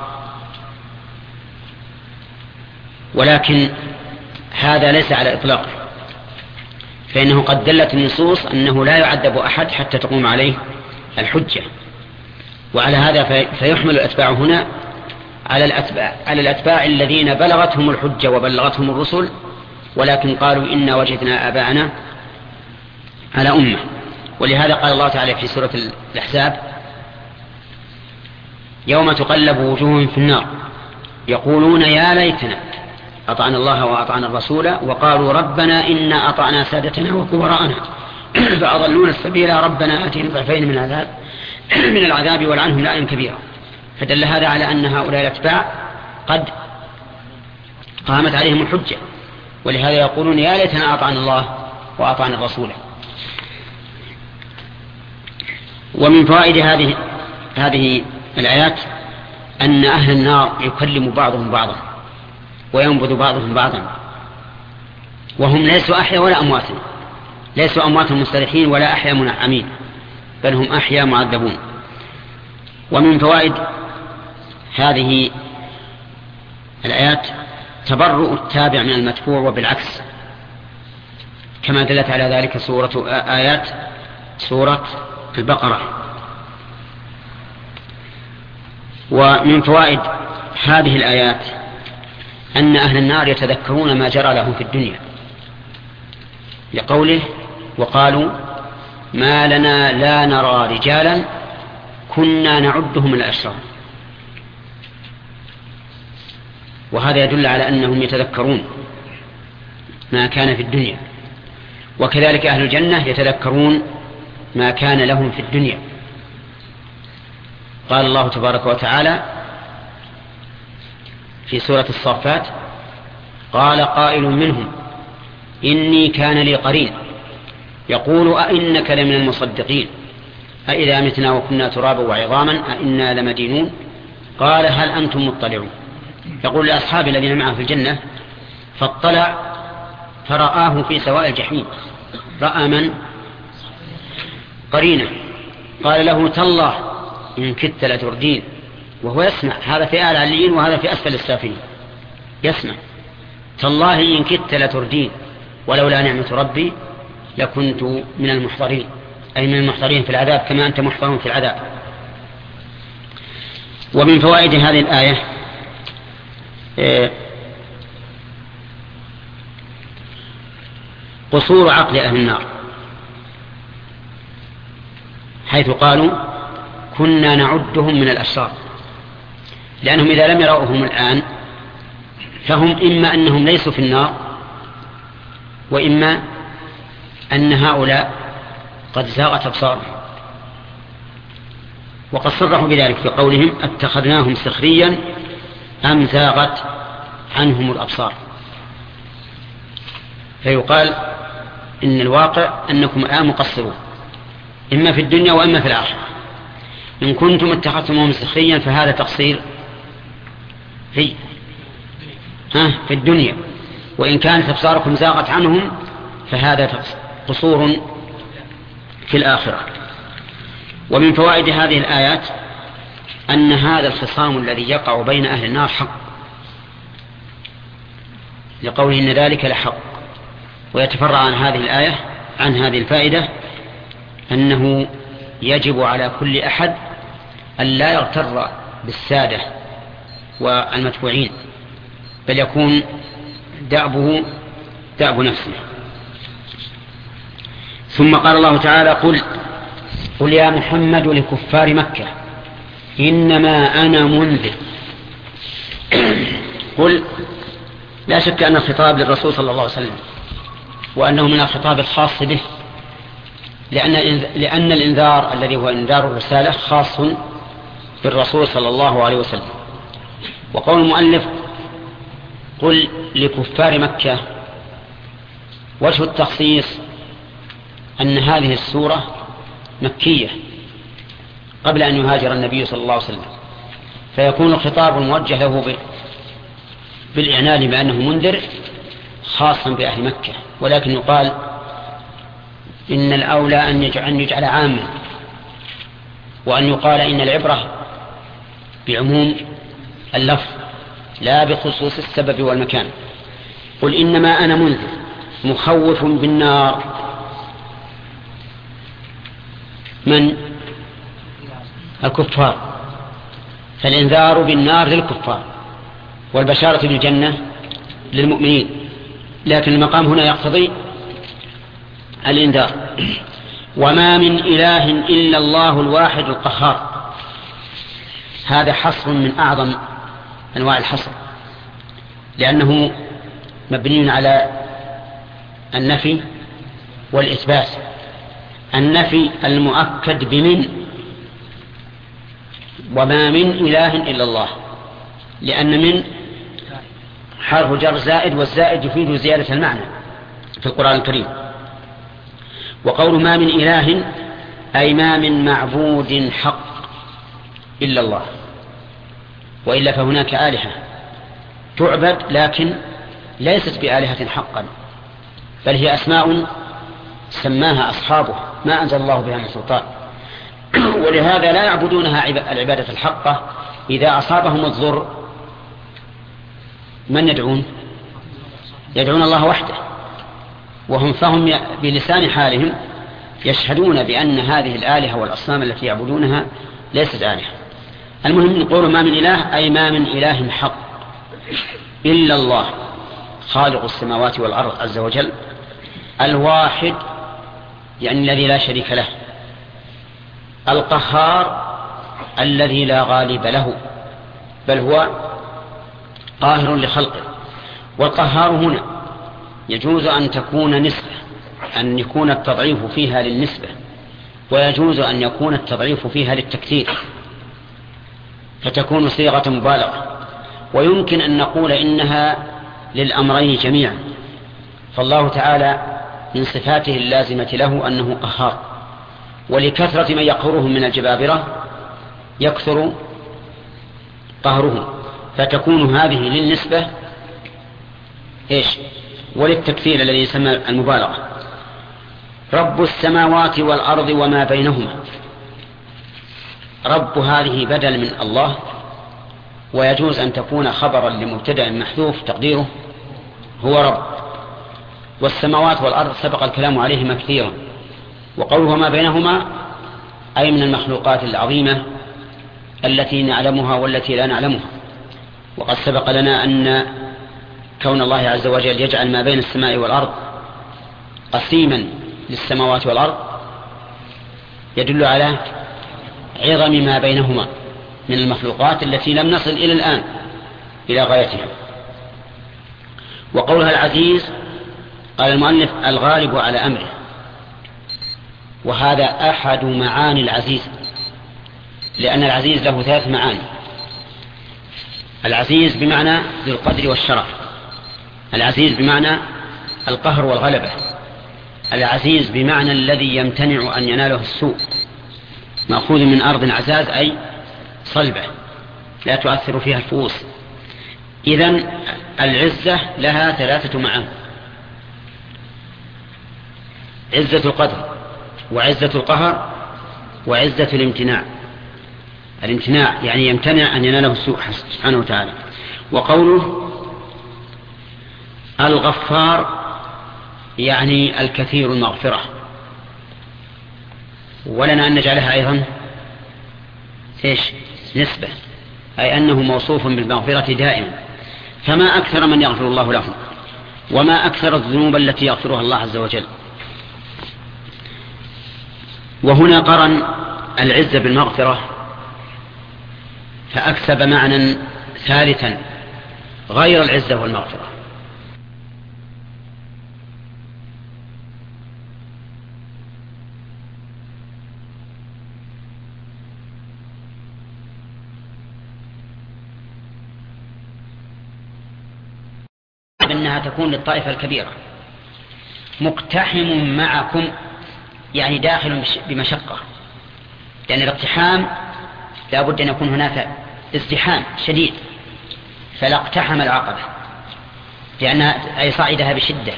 ولكن هذا ليس على إطلاق، فإنه قد دلت النصوص أنه لا يعذب أحد حتى تقوم عليه الحجة. وعلى هذا فيحمل الأتباع هنا على الأتباع الذين بلغتهم الحجة وبلغتهم الرسل، ولكن قالوا إنا وجدنا آباءنا على أمة. ولهذا قال الله تعالى في سورة الأحزاب يوم تقلب وجوههم في النار يقولون يا ليتنا أطعنا الله وأطعنا الرسول وقالوا ربنا إنا أطعنا سادتنا وكبراءنا فأضلونا السبيل ربنا آتهم ضعفين من العذاب والعنهم لعنا كبيرا. فدل هذا على أن هؤلاء الأتباع قد قامت عليهم الحجة، ولهذا يقولون يا ليتنا أطعنا الله وأطعنا الرسول. ومن فوائد هذه الآيات أن أهل النار يكلم بعضهم بعضا وينبذ بعضهم بعضا، وهم ليسوا أحيا ولا أموات، ليسوا أموات مستريحين ولا أحيا منعمين، بل هم أحيا معذبون. ومن فوائد هذه الآيات تبرؤ التابع من المتبوع وبالعكس، كما دلت على ذلك آيات سورة البقرة. ومن فوائد هذه الآيات أن أهل النار يتذكرون ما جرى لهم في الدنيا، لقوله وقالوا ما لنا لا نرى رجالا كنا نعدهم من الأشرار. وهذا يدل على أنهم يتذكرون ما كان في الدنيا، وكذلك أهل الجنة يتذكرون ما كان لهم في الدنيا. قال الله تبارك وتعالى في سورة الصافات قال قائل منهم إني كان لي قرين يقول أئنك لمن المصدقين أئذا متنا وكنا ترابا وعظاما أئنا لمدينون قال هل أنتم مطلعون. يقول لأصحاب الذين معه في الجنة فاطلع فرآه في سواء الجحيم، رأى من قرينه قال له تالله إن كدت لتردين، وهو يسمع، هذا في أعلى العليين وهذا في أسفل السافلين، يسمع تالله إن كدت لتردين ولولا نعمة ربي لكنت من المحضرين، أي من المحضرين في العذاب كما أنت محضر في العذاب. ومن فوائد هذه الآية قصور عقل أهل النار، حيث قالوا كنا نعدهم من الأشرار، لأنهم إذا لم يرؤهم الآن فهم إما أنهم ليسوا في النار، وإما أن هؤلاء قد زاغت أبصارهم. وقد صرحوا بذلك في قولهم اتخذناهم سخريا أم زاغت عنهم الأبصار. فيقال إن الواقع أنكم الآن مقصرون إما في الدنيا وإما في الآخرة. إن كنتم اتخذتموهم سخريا فهذا تقصير في الدنيا، وإن كانت أبصاركم زاغت عنهم فهذا قصور في الآخرة. ومن فوائد هذه الآيات أن هذا الخصام الذي يقع بين أهل النار حق، لقوله إن ذلك لحق. ويتفرع عن هذه الآية عن هذه الفائدة أنه يجب على كل أحد أن لا يغتر بالسادة والمتبوعين، بل يكون دأبه دأب نفسه. ثم قال الله تعالى قل يا محمد لكفار مكة إنما أنا منذر. قل لا شك أن الخطاب للرسول صلى الله عليه وسلم، وأنه من الخطاب الخاص به، لأن الإنذار الذي هو إنذار الرسالة خاص بالرسول صلى الله عليه وسلم. وقول المؤلف قل لكفار مكة، وجه التخصيص أن هذه السورة مكية قبل أن يهاجر النبي صلى الله عليه وسلم، فيكون الخطاب الموجه له بالإعلان بأنه منذر خاصا بأهل مكة. ولكن يقال إن الأولى أن يجعل عاما، وأن يقال إن العبرة بعموم اللفظ لا بخصوص السبب والمكان. قل إنما أنا منذر مخوف بالنار. من؟ الكفار، فالإنذار بالنار للكفار والبشارة بالجنة للمؤمنين، لكن المقام هنا يقتضي الإنذار. وما من إله إلا الله الواحد القهار. هذا حصر من أعظم أنواع الحصر، لأنه مبني على النفي والإثبات. النفي المؤكد بمن، وما من إله إلا الله، لأن من حرف جر زائد، والزائد يفيد زيادة المعنى في القرآن الكريم. وقول ما من إله أي ما من معبود حق إلا الله، وإلا فهناك آلهة تعبد لكن ليست بآلهة حقا، بل هي أسماء سماها أصحابه ما أنزل الله بها من سلطان، ولهذا لا يعبدونها العبادة الحقة. إذا أصابهم الضر من يدعون؟ يدعون الله وحده، وهم فهم بلسان حالهم يشهدون بأن هذه الآلهة والأصنام التي يعبدونها ليست آلهة. المهم نقول ما من إله أي ما من إله حق إلا الله، خالق السماوات والأرض عز وجل، الواحد يعني الذي لا شريك له، القهار الذي لا غالب له بل هو قاهر لخلقه. والقهار هنا يجوز أن تكون نسبة، أن يكون التضعيف فيها للنسبة، ويجوز أن يكون التضعيف فيها للتكثير فتكون صيغة مبالغة، ويمكن أن نقول إنها للأمرين جميعا. فالله تعالى من صفاته اللازمة له أنه قهار، ولكثرة من يقهره من الجبابرة يكثر قهره، فتكون هذه للنسبة وللتكثير الذي يسمى المبالغة. رب السماوات والأرض وما بينهما، رب هذه بدل من الله، ويجوز أن تكون خبرا لمبتدأ محذوف تقديره هو رب. والسماوات والأرض سبق الكلام عليهما كثيرا، وقوله ما بينهما أي من المخلوقات العظيمة التي نعلمها والتي لا نعلمها. وقد سبق لنا أن كون الله عز وجل يجعل ما بين السماء والأرض قسيما للسماوات والأرض يدل على عظم ما بينهما من المخلوقات التي لم نصل إلى الآن إلى غايتها. وقولها العزيز قال المؤلف الغالب على أمره، وهذا أحد معاني العزيز، لأن العزيز له 3 معاني. العزيز بمعنى ذو القدر والشرف، العزيز بمعنى القهر والغلبة، العزيز بمعنى الذي يمتنع أن يناله السوء، مأخوذ من أرض عزاز أي صلبة لا تؤثر فيها الفؤوس. إذن العزة لها 3 معاني: عزة القدر، وعزة القهر، وعزة الامتناع. الامتناع يعني يمتنع أن يناله السوء سبحانه وتعالى. وقوله الغفار يعني الكثير المغفرة، ولنا أن نجعلها أيضا نسبة، أي أنه موصوف بالمغفرة دائما. فما أكثر من يغفر الله لهم، وما أكثر الذنوب التي يغفرها الله عز وجل. وهنا قرن العزة بالمغفرة فأكسب معنى ثالثا غير العزة والمغفرة. أنها تكون للطائفة الكبيرة مقتحم معكم، يعني داخل بمشقة، لأن الاقتحام لا بد أن يكون هناك ازدحام شديد، فلا اقتحم العقبة لأنها أي صعدها بشدة.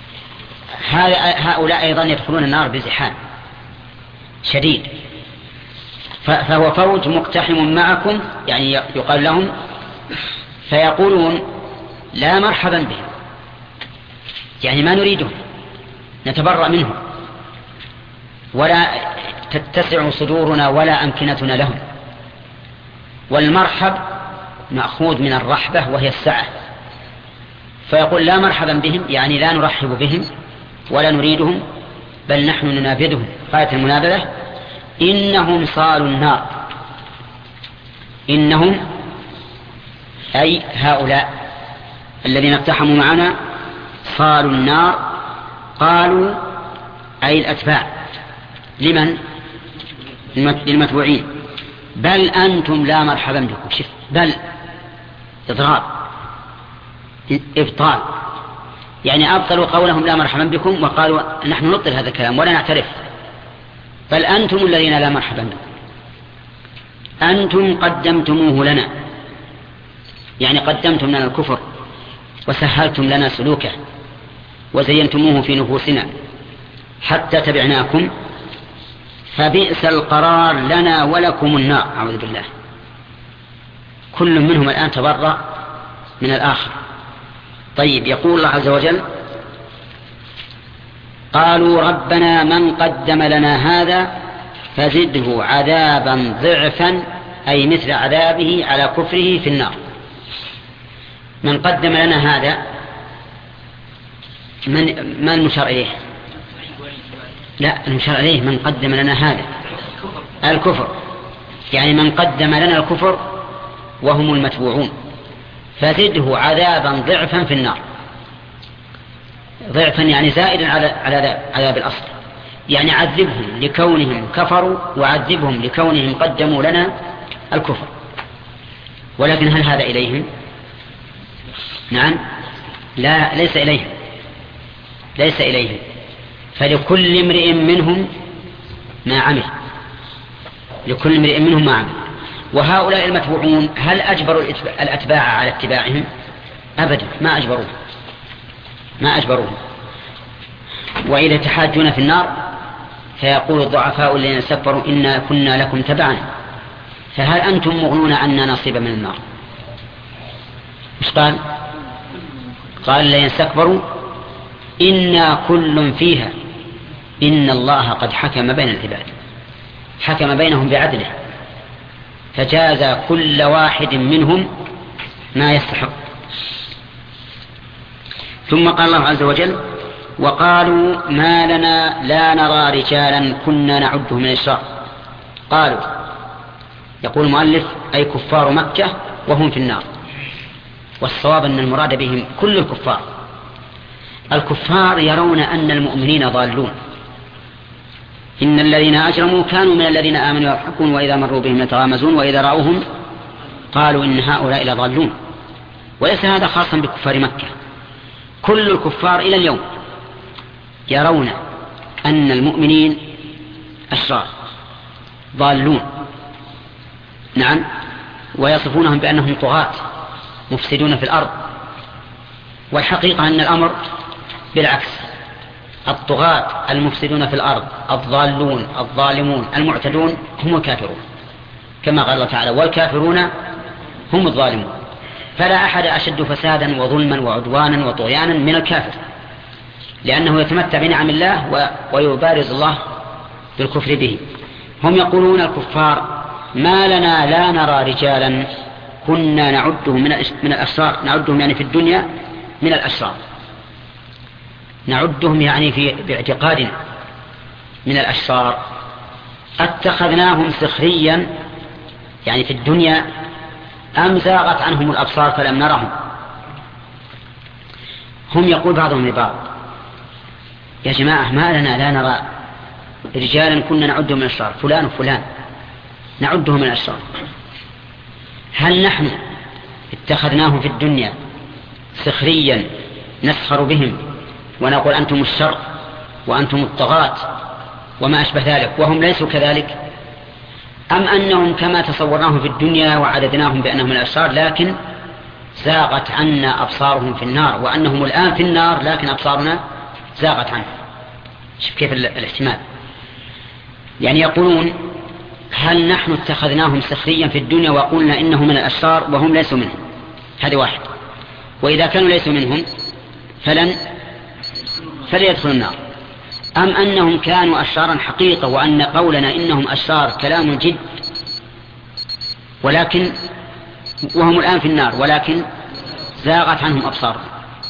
هؤلاء أيضا يدخلون النار بزحام شديد، فهو فوج مقتحم معكم، يعني يقال لهم فيقولون لا مرحبا بهم، يعني ما نريدهم، نتبرأ منهم، ولا تتسع صدورنا ولا أمكنتنا لهم. والمرحب مأخوذ من الرحبة وهي السعة، فيقول لا مرحبا بهم، يعني لا نرحب بهم ولا نريدهم، بل نحن ننابذهم غاية المنابذة، إنهم صالوا النار. إنهم أي هؤلاء الذين اقتحموا معنا صالوا النار. قالوا أي الأتباع لمن؟ للمتبوعين. بل أنتم لا مرحبا بكم. شف بل إضراب إبطال، يعني أبطلوا قولهم لا مرحبا بكم وقالوا نحن نبطل هذا الكلام ولا نعترف. بل أنتم الذين لا مرحبا بكم، أنتم قدمتموه لنا، يعني قدمتم لنا الكفر وسهلتم لنا سلوكه وزينتموه في نفوسنا حتى تبعناكم، فبئس القرار لنا ولكم النار. أعوذ بالله. كل منهم الآن تبرأ من الآخر. طيب، يقول الله عز وجل قالوا ربنا من قدم لنا هذا فزده عذابا ضعفا، أي مثل عذابه على كفره في النار. من قدم لنا هذا من المشار إليه؟ لا، المشار إليه من قدم لنا هذا الكفر، يعني من قدم لنا الكفر وهم المتبوعون، فزده عذابا ضعفا في النار. ضعفا يعني زائدا على عذاب الأصل، يعني عذبهم لكونهم كفروا وعذبهم لكونهم قدموا لنا الكفر. ولكن هل هذا إليهم؟ نعم، لا، ليس إليهم، ليس إليهم. فلكل امرئ منهم ما عمل، لكل امرئ منهم ما عمل. وهؤلاء المتبوعون هل أجبروا الأتباع على اتباعهم؟ أبدا، ما أجبروهم. وإذا تحاجون في النار فيقول الضعفاء الذين استكبروا إنا كنا لكم تبعا فهل أنتم مغنون عنا نصيبا من النار؟ مش قال الذين استكبروا إنا كل فيها إن الله قد حكم بين العباد، حكم بينهم بعدله فجاز كل واحد منهم ما يستحق. ثم قال الله عز وجل وقالوا ما لنا لا نرى رجالا كنا نعده من الشر. قالوا، يقول المؤلف أي كفار مكة وهم في النار، والصواب أن المراد بهم كل الكفار. الكفار يرون أن المؤمنين ضالون، إن الذين أجرموا كانوا من الذين آمنوا يضحكون وإذا مروا بهم يتغامزون وإذا رأوهم قالوا إن هؤلاء لضالون. وليس هذا خاصا بكفار مكة، كل الكفار إلى اليوم يرون أن المؤمنين أشرار ضالون. نعم، ويصفونهم بأنهم طغاة مفسدون في الأرض، والحقيقة أن الأمر بالعكس. الطغاة المفسدون في الأرض الضالون الظالمون المعتدون هم الكافرون، كما قال الله تعالى والكافرون هم الظالمون. فلا أحد أشد فسادا وظلما وعدوانا وطغيانا من الكافر، لأنه يتمتع بنعم الله ويبارز الله بالكفر به. هم يقولون الكفار ما لنا لا نرى رجالا كنا نعدهم من الأشرار، نعدهم يعني في الدنيا من الأشرار، نعدهم يعني باعتقادنا من الأشرار. اتخذناهم سخريا يعني في الدنيا أم زاغت عنهم الأبصار فلم نرهم. هم يقول بعضهم لبعض يا جماعة ما لنا لا نرى رجالا كنا نعدهم من الأشرار، فلان وفلان نعده من الأشرار، هل نحن اتخذناهم في الدنيا سخريا نسخر بهم ونقول أنتم الشر وأنتم الطغاة وما أشبه ذلك وهم ليسوا كذلك؟ أم أنهم كما تصورناهم في الدنيا وعددناهم بأنهم الأشرار لكن زاغت عنا أبصارهم في النار، وأنهم الآن في النار لكن أبصارنا زاغت عنه. شوف كيف الاحتمال. يعني يقولون هل نحن اتخذناهم سخريا في الدنيا وقلنا إنهم من الأشرار وهم ليسوا منهم؟ هذا واحد. وإذا كانوا ليسوا منهم فليدخلوا النار. أم أنهم كانوا أشرارا حقيقة وأن قولنا إنهم أشرار كلام جد ولكن وهم الآن في النار ولكن زاغت عنهم أبصارهم؟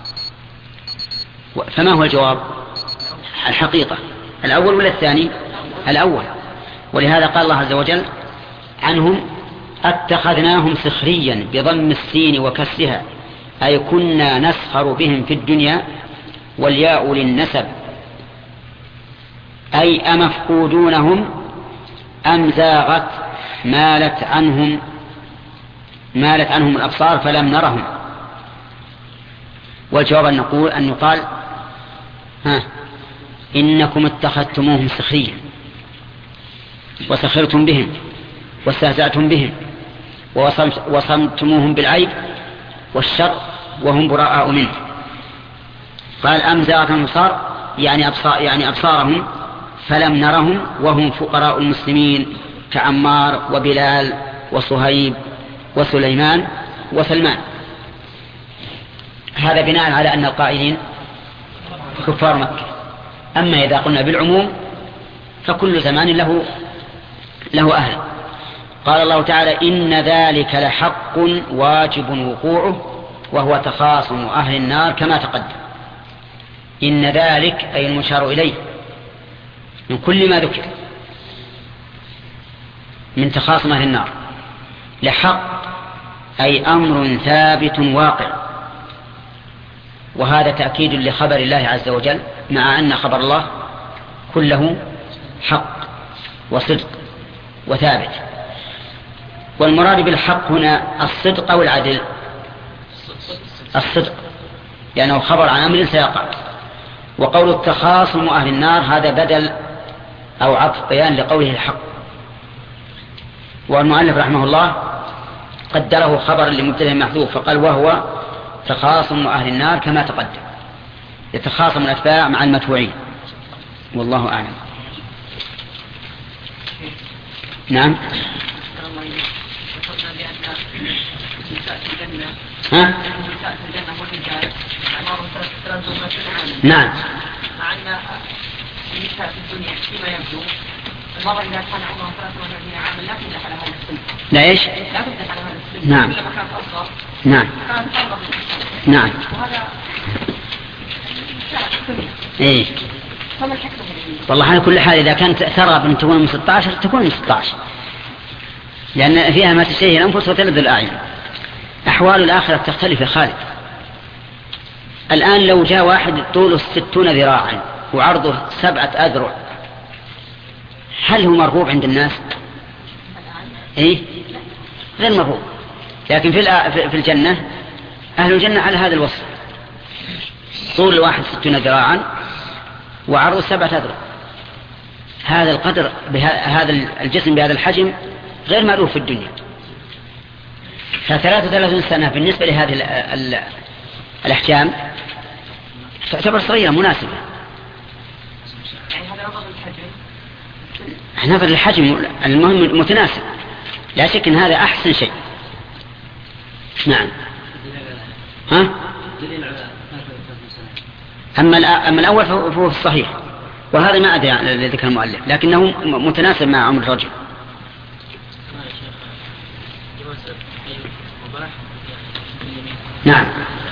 فما هو الجواب؟ الحقيقة الأول ولا الثاني؟ الأول. ولهذا قال الله عز وجل عنهم اتخذناهم سخريا بضم السين وكسرها، أي كنا نسخر بهم في الدنيا، والياء للنسب، أي أمفقودونهم أم زاغت مالت عنهم الأبصار فلم نرهم. والجواب أن يقال إنكم اتخذتموهم سخريا وسخرتم بهم واستهزأتم بهم ووصمتموهم بالعيب والشر وهم براء منه. قال أم زاغت الأبصار يعني أبصارهم فلم نرهم وهم فقراء المسلمين كعمار وبلال وصهيب وسليمان وسلمان. هذا بناء على أن القائلين كفار مكة. أما إذا قلنا بالعموم فكل زمان له أهل. قال الله تعالى إن ذلك لحق واجب وقوعه وهو تخاصم أهل النار كما تقدم. إن ذلك أي المشار إليه من كل ما ذكر من تخاصم أهل النار لحق، أي أمر ثابت واقع. وهذا تأكيد لخبر الله عز وجل، مع أن خبر الله كله حق وصدق وثابت. والمراد بالحق هنا الصدق أو العدل؟ الصدق، لأنه خبر عن أمر سيقع. وقول التخاصم أهل النار هذا بدل أو عطف بيان لقوله الحق. والمؤلف رحمه الله قدره خبرا لمبتدأ محذوف فقال وهو تخاصم أهل النار كما تقدم، يتخاصم الأتباع مع المتبوعين. والله أعلم. نعم. ها؟ نعم. مع أن النساء في الدنيا فيما يبدو المرأة إذا كان عمرها 33 عاما لا تمدح على هذا السن. لا إيش؟ لا تمدح على هذا السن. نعم. كلما كانت أصغر. نعم. كانت أصغر من السن. نعم. وهذا إيه. فما الحكمة؟ والله على كل حال إذا كانت ثرى بن تكون من 16 تكون من 16، لأن فيها ما تشتهي الأنفس وتلذ الأعين. أحوال الآخرة تختلف يا خالد. الآن لو جاء واحد طوله 60 ذراعا وعرضه 7 أذرع، هل هو مرغوب عند الناس؟ إيه؟ غير مرغوب. لكن في الجنة أهل الجنة على هذا الوصف، طول الواحد 60 ذراعا وعرضه 7 أذرع. هذا القدر هذا الجسم بهذا الحجم غير مألوف في الدنيا. ف33 سنة بالنسبة لهذه الأحجام تعتبر صغيرة مناسبة. نظر الحجم المهم متناسب، لا شك أن هذا أحسن شيء. نعم. ها؟ أما الأول فهو الصحيح، وهذا ما أدري عن ذكر المؤلف، لكنه متناسب مع عمر الرجل. نعم.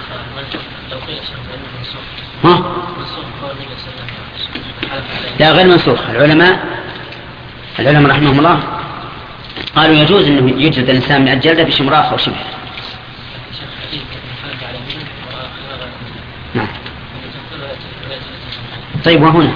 ها؟ لا غير منسوخ. العلماء رحمهم الله قالوا يجوز أنه يجلد الإنسان من الجلدة بشمراخ أو شبه. نعم. طيب وهنا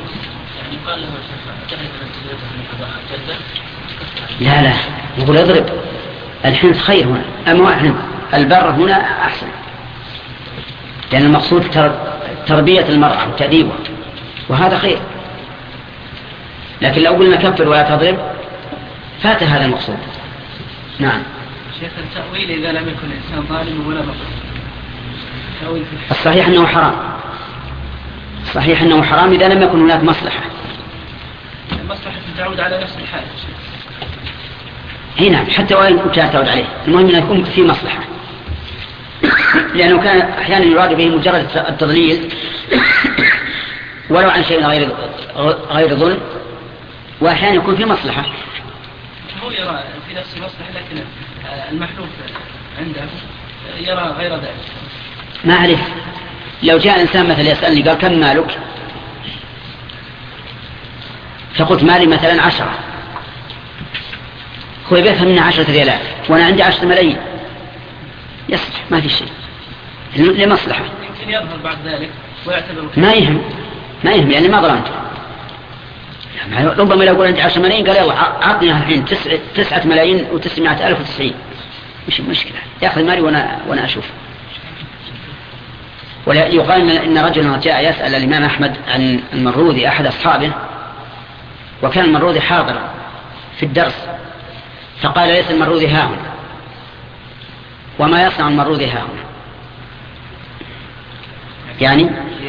لا يقول اضرب. الحنث خير هنا، أما الحنث البر هنا أحسن، لأن المقصود تربية المرأة وتأديبها، وهذا خير. لكن لو قلنا كفر ولا تضرب فات هذا المقصود. نعم. شيخ التأويل إذا لم يكن الإنسان ظالم ولا بطل، الصحيح أنه حرام. صحيح أنه حرام إذا لم يكن هناك مصلحة. المصلحة تعود على نفس الحال. نعم، حتى وإن كنت تعود عليه، المهم أن يكون في مصلحة، لأنه كان أحيانا يراد به مجرد التضليل ولو عن شيء غير ظلم، وأحيانا يكون في مصلحة. هو يرى في نفس المصلحة، لكن المحلوف عنده يرى غير ذلك. ما أعرف، لو جاء إنسان مثلا يسألني قال كم مالك، فقلت مالي مثلا 10، هو يبيعها منها 10 ريالات وأنا عندي 10 ملايين، يصلح ما في شيء لمصلحة. يمكن يظهر بعد ذلك ويعتبر ما يهم يعني ما ظلمت. ربما لو يقول عندي 10 ملايين قال يلا عطني الحين 9 ملايين و900,090، مش مشكلة، يأخذ مالي وأنا أشوف. ويقال إن رجلا جاء يسأل الإمام أحمد عن المروذي أحد أصحابه، وكان المروذي حاضرا في الدرس، فقال ليس المروذي هاهنا، وما يصنع المروذي هاهنا، يعني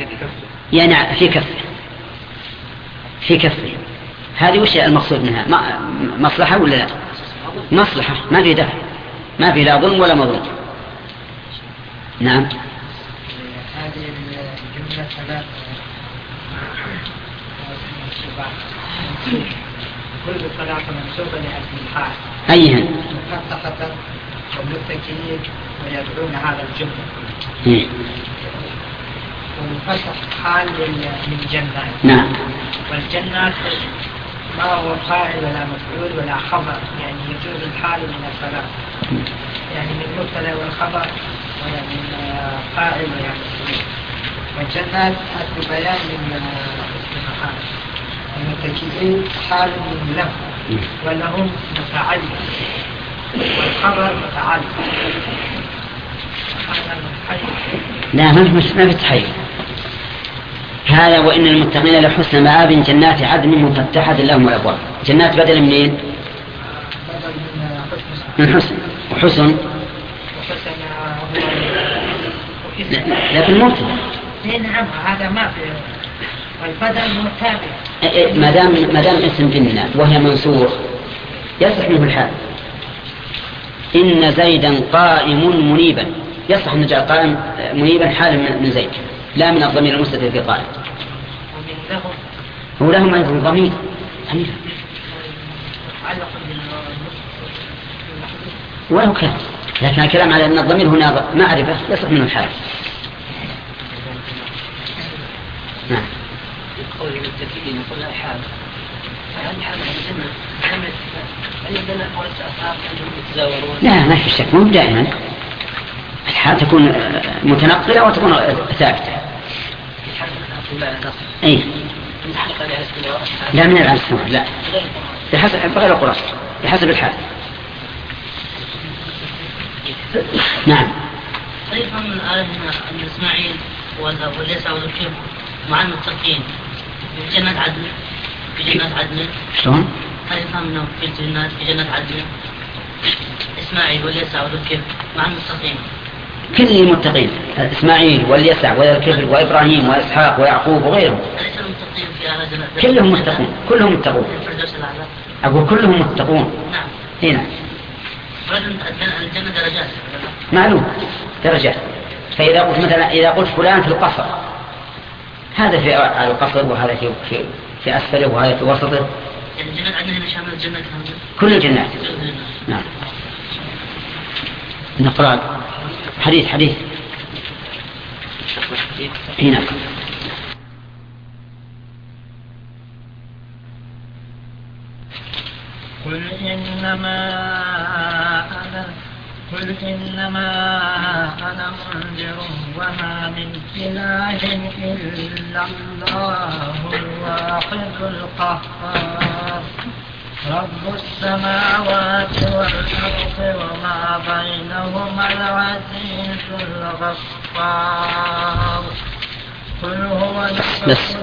في كفه. هذه وش المقصود منها؟ مصلحة ولا لا؟ مصلحة، ما في دفع، ما في لا ظلم ولا مظلوم. نعم. هذه الجملة ثلاث كل ثلاثة منسوبة لأسم الحال. أيهن؟ مفتحة والمتكئين ويدعون هذا الجملة. ومفتح حال للجنات. نعم. والجنات ما هو فاعل ولا مفعول ولا خبر، يعني يجوز الحال من الثلاث، يعني من المبتدا والخبر ولا من فاعل ولا مفعول. والجنات أكل بيان من اسم الحال. المتكئين حال من له ولهم متعلق، والخبر متعلق. لا ما في تحيل هذا. وإن المتقين لحسن مآب جنات عدن مفتحة لهم الأبواب. جنات بدل منين؟ من حسن. وحسن لكن مبتدأ. نعم هذا ما في، والبدل متابع. ما دام اسم جنات وهي منصوب يصح منه الحال. إن زيدا قائم منيبا، يصح أن نجعل قائم منيبا حالا من زيد، لا من الضمير المستتر في قائم. هو لهم عندهم ضمير ولو كان، لكن الكلام على أن الضمير هنا معرفة يصح منه الحال. نعم. قول المتكئين يقول لها حال، فهل حال الجنة هل الجنة والأصحاب عندهم يتزاورون؟ لا ما في شك، مو دائما الحال تكون متنقلة وتكون ثابتة. اي لا من العالم السماء، لا بغير القرآن بحسب الحال. نعم. أيضا من الآية أن إسماعيل واليسع والكبر مع المتقين في جنة عدن. شلون؟ أيضا منهم في جنة عدن إسماعيل واليسع والكبر مع المتقين. كل المتقين إسماعيل واليسع والكفر وإبراهيم وإسحاق ويعقوب وغيرهم كلهم متقون. أقول كلهم متقون. نعم. هنا الجنة درجات. معلوم درجات. فإذا قلت مثلا إذا قلت فلان في القصر، هذا في على القصر وهذا في أسفله وهذا في وسطه. يعني الجنة عندنا هنا شامل الجنة كل الجنات. نعم. نقرأ حديث هنا. قل إنما أنا منذر وما من إله إلا الله الواحد القهار رب السماوات والأرض وما بينهما العزيز الغفار قل هو بس.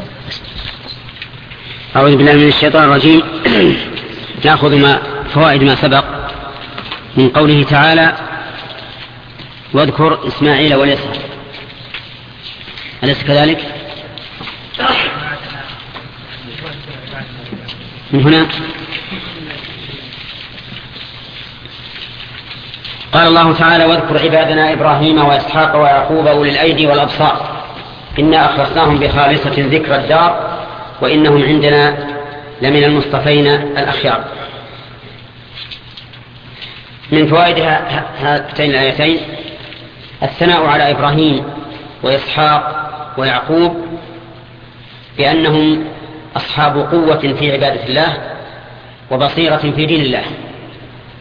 أعوذ بالله من الشيطان الرجيم. نأخذ فوائد ما سبق من قوله تعالى واذكر إسماعيل واليسع. أليس كذلك؟ من هنا قال الله تعالى واذكر عبادنا إبراهيم وإسحاق ويعقوب أولي الأيدي والأبصار إنا أخلصناهم بخالصة ذكر الدار وإنهم عندنا لمن المصطفين الأخيار. من فوائد هاتين الآيتين الثناء على إبراهيم وإسحاق ويعقوب بأنهم أصحاب قوة في عبادة الله وبصيرة في دين الله،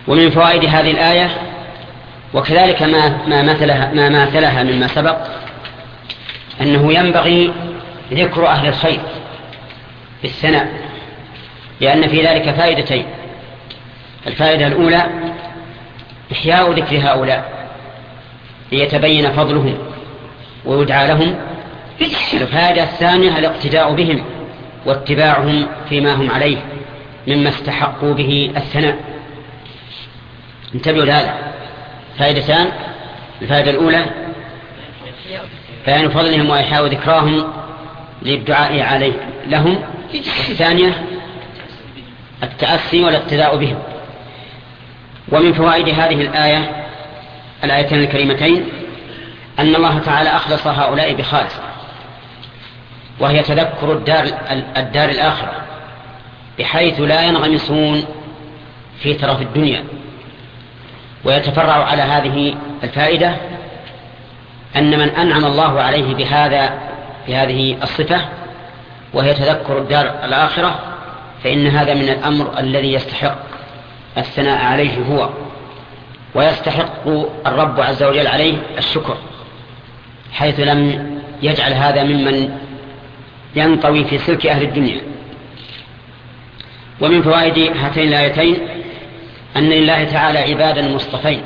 ومن فوائد هذه الآية وكذلك ما مثلها مما سبق أنه ينبغي ذكر أهل الخير بالثناء، لأن في ذلك فائدتين. الفائدة الأولى إحياء ذكر هؤلاء ليتبين فضلهم ويدعى لهم. الفائدة الثانية الاقتداء بهم واتباعهم فيما هم عليه مما استحقوا به الثناء. انتبهوا لهذا، فائدتان: الفائدة الأولى بيان فضلهم وإحياء ذكراهم للدعاء عليه لهم، والثانية التأسي والاقتداء بهم. ومن فوائد هذه الآيتين الكريمتين أن الله تعالى أخلص هؤلاء بخالصة، وهي تذكر الدار الآخرة، بحيث لا ينغمسون في ترف الدنيا. ويتفرع على هذه الفائدة أن من أنعم الله عليه بهذه الصفة وهي تذكر الدار الآخرة، فإن هذا من الأمر الذي يستحق الثناء عليه هو، ويستحق الرب عز وجل عليه الشكر، حيث لم يجعل هذا ممن ينطوي في سلك أهل الدنيا. ومن فوائد هاتين الآيتين أن لله تعالى عبادا مصطفين،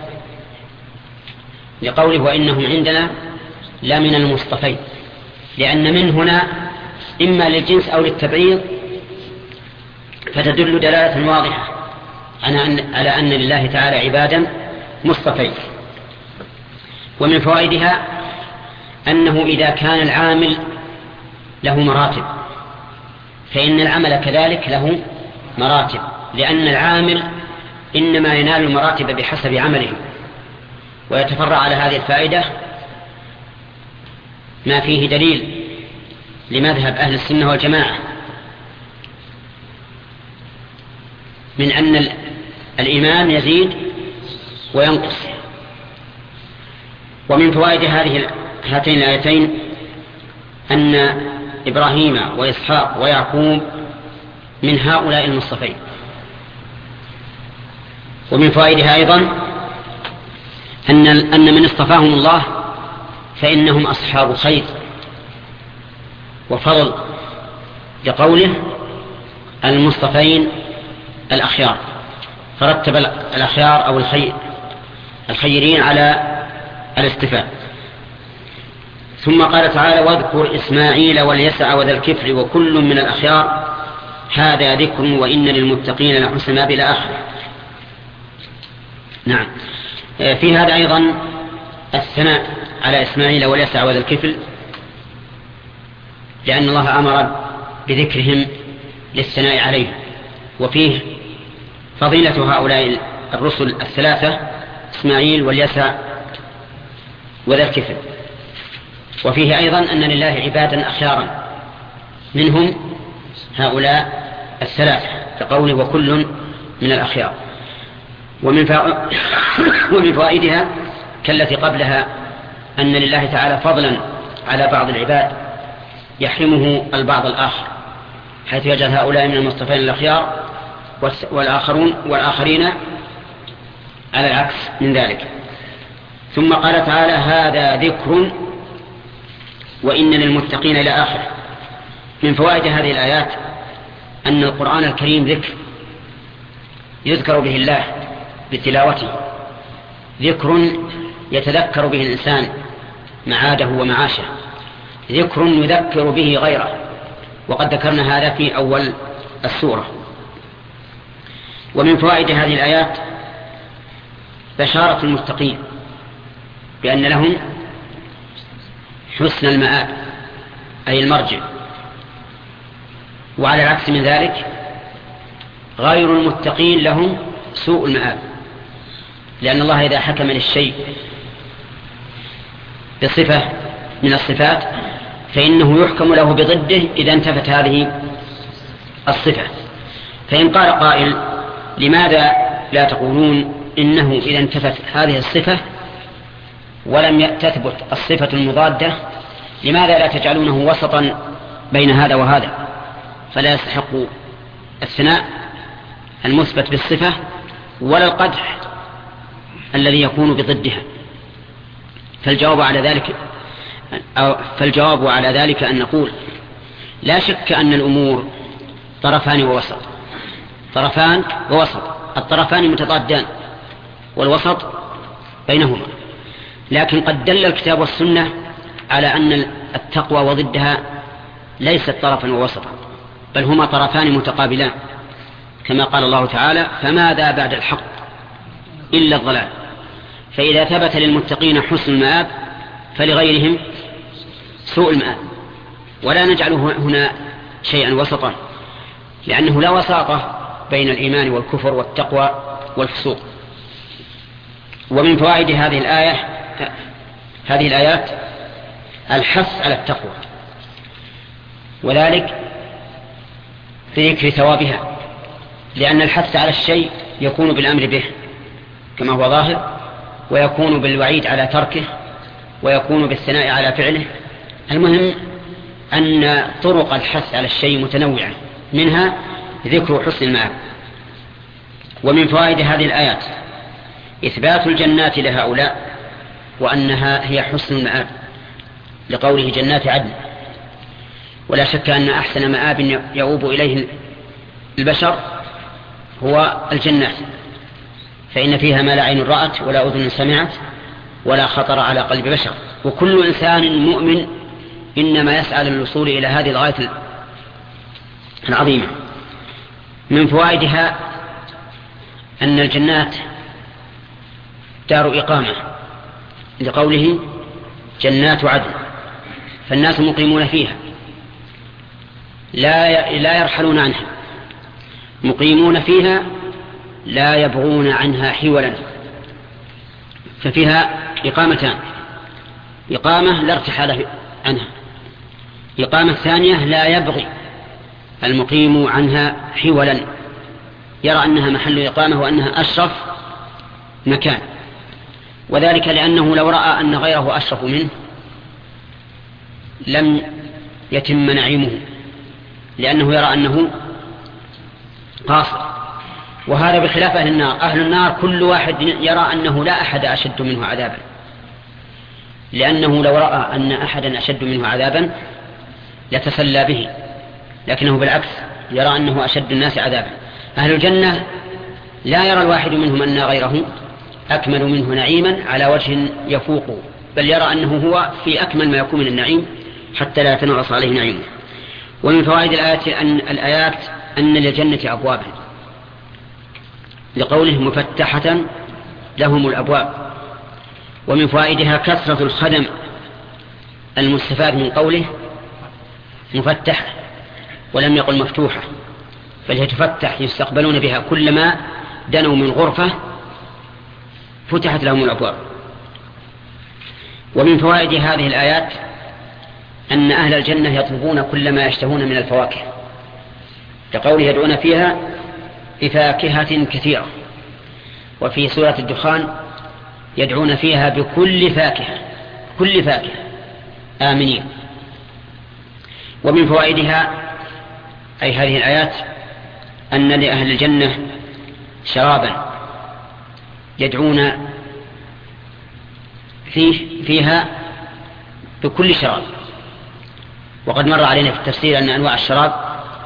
لقوله وإنهم عندنا لمن المصطفين، لأن من هنا إما للجنس أو للتبعيض، فتدل دلالة واضحة على أن لله تعالى عبادا مصطفين. ومن فوائدها أنه إذا كان العامل له مراتب فإن العمل كذلك له مراتب، لأن العامل إنما ينال المراتب بحسب عمله. ويتفرع على هذه الفائدة ما فيه دليل لمذهب أهل السنة والجماعة من أن الإيمان يزيد وينقص. ومن فوائد هاتين الآيتين أن إبراهيم وإسحاق ويعقوب من هؤلاء المصطفين. ومن فوائدها أيضا أن من اصطفاهم الله فإنهم أصحاب خير وفضل، لقوله المصطفين الأخيار، فرتب الأخيار أو الخيرين على الاصطفاء. ثم قال تعالى واذكر إسماعيل واليسع وذا الكفل وكل من الأخيار هذا ذكر وإن للمتقين لحسن مآب إلى آخره. نعم، في هذا أيضا الثناء على إسماعيل واليسع وذا الكفل، لأن الله أمر بذكرهم للثناء عليه، وفيه فضيلة هؤلاء الرسل الثلاثة إسماعيل واليسع وذا الكفل. وفيه أيضا أن لله عبادا أخيارا منهم هؤلاء الثلاثة، كقوله وكل من الأخيار. ومن فوائدها كالتي قبلها أن لله تعالى فضلا على بعض العباد يحرمه البعض الآخر، حيث يجعل هؤلاء من المصطفين الأخيار والآخرين على العكس من ذلك. ثم قال تعالى هذا ذكر وإن للمتقين إلى آخره. من فوائد هذه الآيات أن القرآن الكريم ذكر يذكر به الله بتلاوته، ذكر يتذكر به الإنسان معاده ومعاشه، ذكر يذكر به غيره، وقد ذكرنا هذا في أول السورة. ومن فوائد هذه الآيات بشارة المتقين بأن لهم حسن المآب أي المرجع، وعلى العكس من ذلك غير المتقين لهم سوء المآب، لأن الله إذا حكم للشيء بصفة من الصفات فإنه يحكم له بضده إذا انتفت هذه الصفة. فإن قال قائل لماذا لا تقولون إنه إذا انتفت هذه الصفة ولم تثبت الصفة المضادة لماذا لا تجعلونه وسطا بين هذا وهذا، فلا يستحق الثناء المثبت بالصفة ولا القدح الذي يكون بضدها. فالجواب على ذلك أن نقول لا شك أن الأمور طرفان ووسط، طرفان ووسط، الطرفان متضادان والوسط بينهما، لكن قد دل الكتاب والسنة على أن التقوى وضدها ليست طرفا ووسطا، بل هما طرفان متقابلان، كما قال الله تعالى: فماذا بعد الحق إلا الضلال. فإذا ثبت للمتقين حسن المآب فلغيرهم سوء المآب، ولا نجعل هنا شيئا وسطا، لأنه لا وساطة بين الإيمان والكفر والتقوى والفسوق. ومن فوائد هذه الآيات الحث على التقوى، وذلك في ذكر ثوابها، لأن الحث على الشيء يكون بالأمر به كما هو ظاهر، ويكون بالوعيد على تركه، ويكون بالثناء على فعله. المهم أن طرق الحث على الشيء متنوعة، منها ذكر حسن المآب. ومن فوائد هذه الآيات إثبات الجنات لهؤلاء، وأنها هي حسن المآب، لقوله جنات عدن. ولا شك أن أحسن مآب يؤوب إليه البشر هو الجنات، فإن فيها ما لا عين رأت ولا أذن سمعت ولا خطر على قلب بشر. وكل إنسان مؤمن إنما يسعى للوصول إلى هذه الغاية العظيمة. من فوائدها أن الجنات دار إقامة، لقوله جنات عدن، فالناس مقيمون فيها لا يرحلون عنها، مقيمون فيها لا يبغون عنها حولا. ففيها إقامتان: إقامة لا ارتحال عنها، إقامة ثانية لا يبغي المقيم عنها حولا، يرى أنها محل إقامة وأنها أشرف مكان. وذلك لأنه لو رأى أن غيره أشرف منه لم يتم نعيمه، لأنه يرى أنه قاصر. وهذا بخلاف أهل النار. أهل النار كل واحد يرى أنه لا أحد أشد منه عذابا، لأنه لو رأى أن أحدا أشد منه عذابا لتسلى به، لكنه بالعكس يرى أنه أشد الناس عذابا. أهل الجنة لا يرى الواحد منهم أن غيره أكمل منه نعيما على وجه يفوق، بل يرى أنه هو في أكمل ما يكون من النعيم حتى لا يتنغص عليه نعيمه. ومن فوائد الآيات أن للجنة أبوابا، لقوله مفتحة لهم الأبواب. ومن فوائدها كثرة الخدم المستفاد من قوله مفتحة، ولم يقل مفتوحة، بل هي تفتح، يستقبلون بها كلما دنوا من غرفة فتحت لهم الأبواب. ومن فوائد هذه الآيات أن أهل الجنة يطلبون كل ما يشتهون من الفواكه، كقوله يدعون فيها بفاكهة كثيرة. وفي سورة الدخان يدعون فيها بكل فاكهة، كل فاكهة آمنين. ومن فوائدها أي هذه الآيات أن لأهل الجنة شرابا يدعون فيها بكل شراب. وقد مر علينا في التفسير أن أنواع الشراب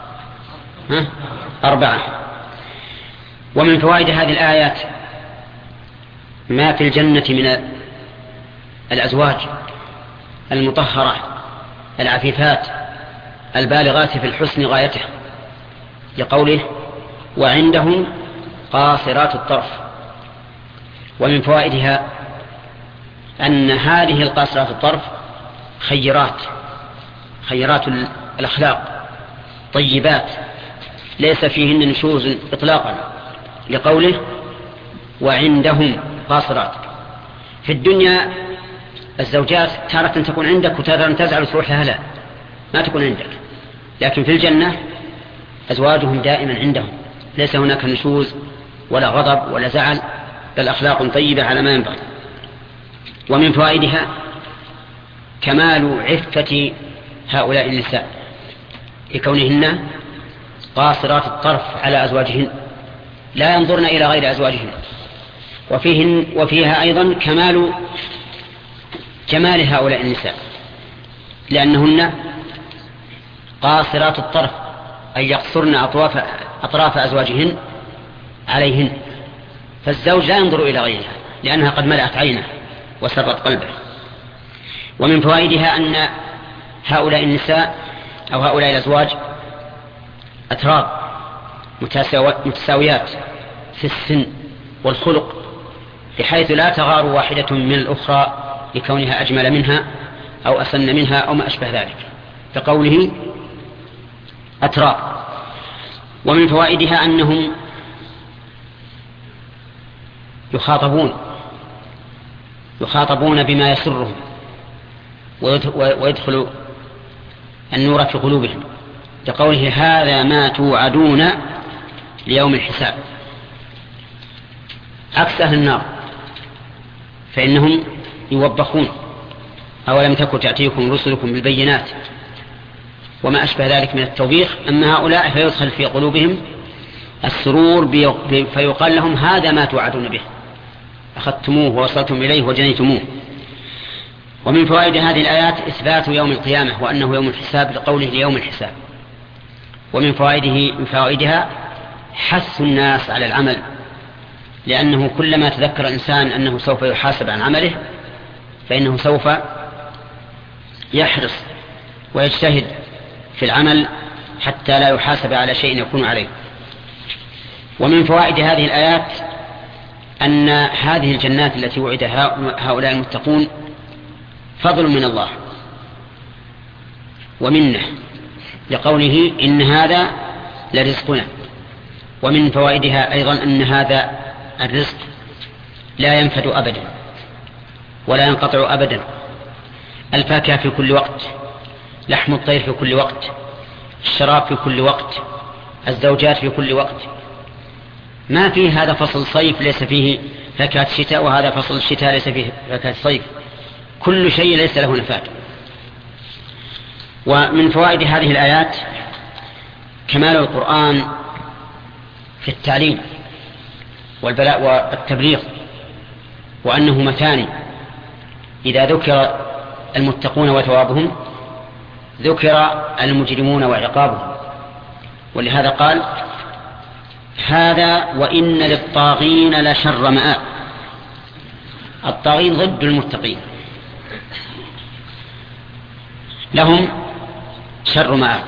4. ومن فوائد هذه الآيات ما في الجنة من الأزواج المطهرة العفيفات البالغات في الحسن غايته، لقوله وعندهم قاصرات الطرف. ومن فوائدها أن هذه القاصرات الطرف خيرات الأخلاق، طيبات، ليس فيهن نشوز إطلاقا، لقوله وعندهم قاصرات. في الدنيا الزوجات تارة تكون عندك وتارة تزعل وتروح لها، لا ما تكون عندك، لكن في الجنة أزواجهم دائما عندهم، ليس هناك نشوز ولا غضب ولا زعل، بل أخلاق طيبة على ما ينبغي. ومن فوائدها كمال عفة هؤلاء النساء، لكونهن قاصرات الطرف على أزواجهن، لا ينظرن إلى غير أزواجهن. وفيها أيضا جمال هؤلاء النساء، لأنهن قاصرات الطرف، أي يقصرن أطراف أزواجهن عليهن، فالزوج لا ينظر إلى غيرها لأنها قد ملأت عينه وسرت قلبه. ومن فوائدها أن هؤلاء النساء أو هؤلاء الأزواج أتراب متساويات في السن والخلق، بحيث لا تغار واحدة من الأخرى لكونها أجمل منها أو أسن منها أو ما أشبه ذلك، كقوله أتراب. ومن فوائدها أنهم يخاطبون بما يسرهم ويدخل النور في قلوبهم، كقوله هذا ما توعدون ليوم الحساب، عكس أهل النار فإنهم يوبخون أولم تكن تأتيكم رسلكم بالبينات وما أشبه ذلك من التوبيخ. أما هؤلاء فيدخل في قلوبهم السرور فيقال لهم هذا ما توعدون به، أخذتموه ووصلتم إليه وجنيتموه. ومن فوائد هذه الآيات إثبات يوم القيامة وأنه يوم الحساب لقوله ليوم الحساب. ومن فوائدها حث الناس على العمل، لأنه كلما تذكر الإنسان أنه سوف يحاسب عن عمله فإنه سوف يحرص ويجتهد في العمل حتى لا يحاسب على شيء يكون عليه. ومن فوائد هذه الآيات أن هذه الجنات التي وعد هؤلاء المتقون فضل من الله ومنه، لقوله إن هذا لرزقنا. ومن فوائدها أيضا أن هذا الرزق لا ينفد أبدا ولا ينقطع أبدا، الفاكهة في كل وقت، لحم الطير في كل وقت، الشراب في كل وقت، الزوجات في كل وقت. ما فيه هذا فصل صيف ليس فيه فاكهة شتاء وهذا فصل الشتاء ليس فيه فاكهة صيف، كل شيء ليس له نفاد. ومن فوائد هذه الآيات كمال القرآن في التعليم والبلاء والتبليغ، وأنه مثاني، إذا ذكر المتقون وثوابهم ذكر المجرمون وعقابهم. ولهذا قال هذا وإن للطاغين لشر مآب. الطاغين ضد المتقين، لهم شر مآب.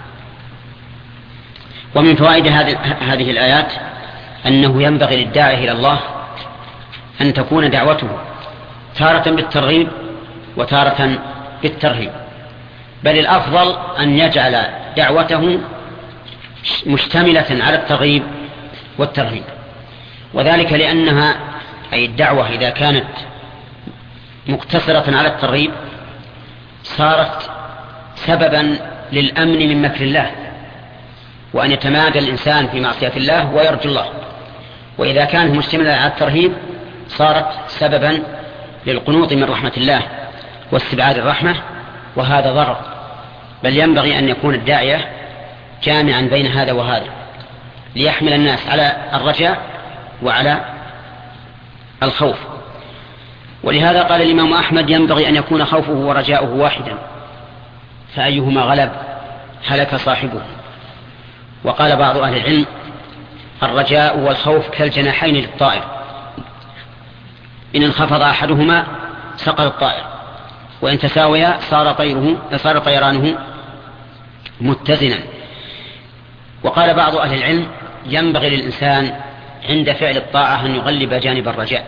ومن فوائد هذه الآيات أنه ينبغي للداعي إلى الله أن تكون دعوته تارة بالترغيب وتارة بالترهيب، بل الأفضل أن يجعل دعوته مشتملة على الترغيب والترهيب، وذلك لأنها أي الدعوة إذا كانت مقتصرة على الترغيب صارت سببا للأمن من مكر الله وأن يتمادى الإنسان في معصية الله ويرجو الله، وإذا كانت مشتملة على الترهيب صارت سببا للقنوط من رحمة الله واستبعاد الرحمة، وهذا ضرر. بل ينبغي أن يكون الداعية جامعا بين هذا وهذا ليحمل الناس على الرجاء وعلى الخوف. ولهذا قال الإمام أحمد ينبغي أن يكون خوفه ورجاؤه واحدا، فأيهما غلب هلك صاحبه. وقال بعض أهل العلم الرجاء والخوف كالجناحين للطائر، إن انخفض أحدهما سقط الطائر، وإن تساويا صار طيرانه متزنا. وقال بعض أهل العلم ينبغي للإنسان عند فعل الطاعة أن يغلب جانب الرجاء،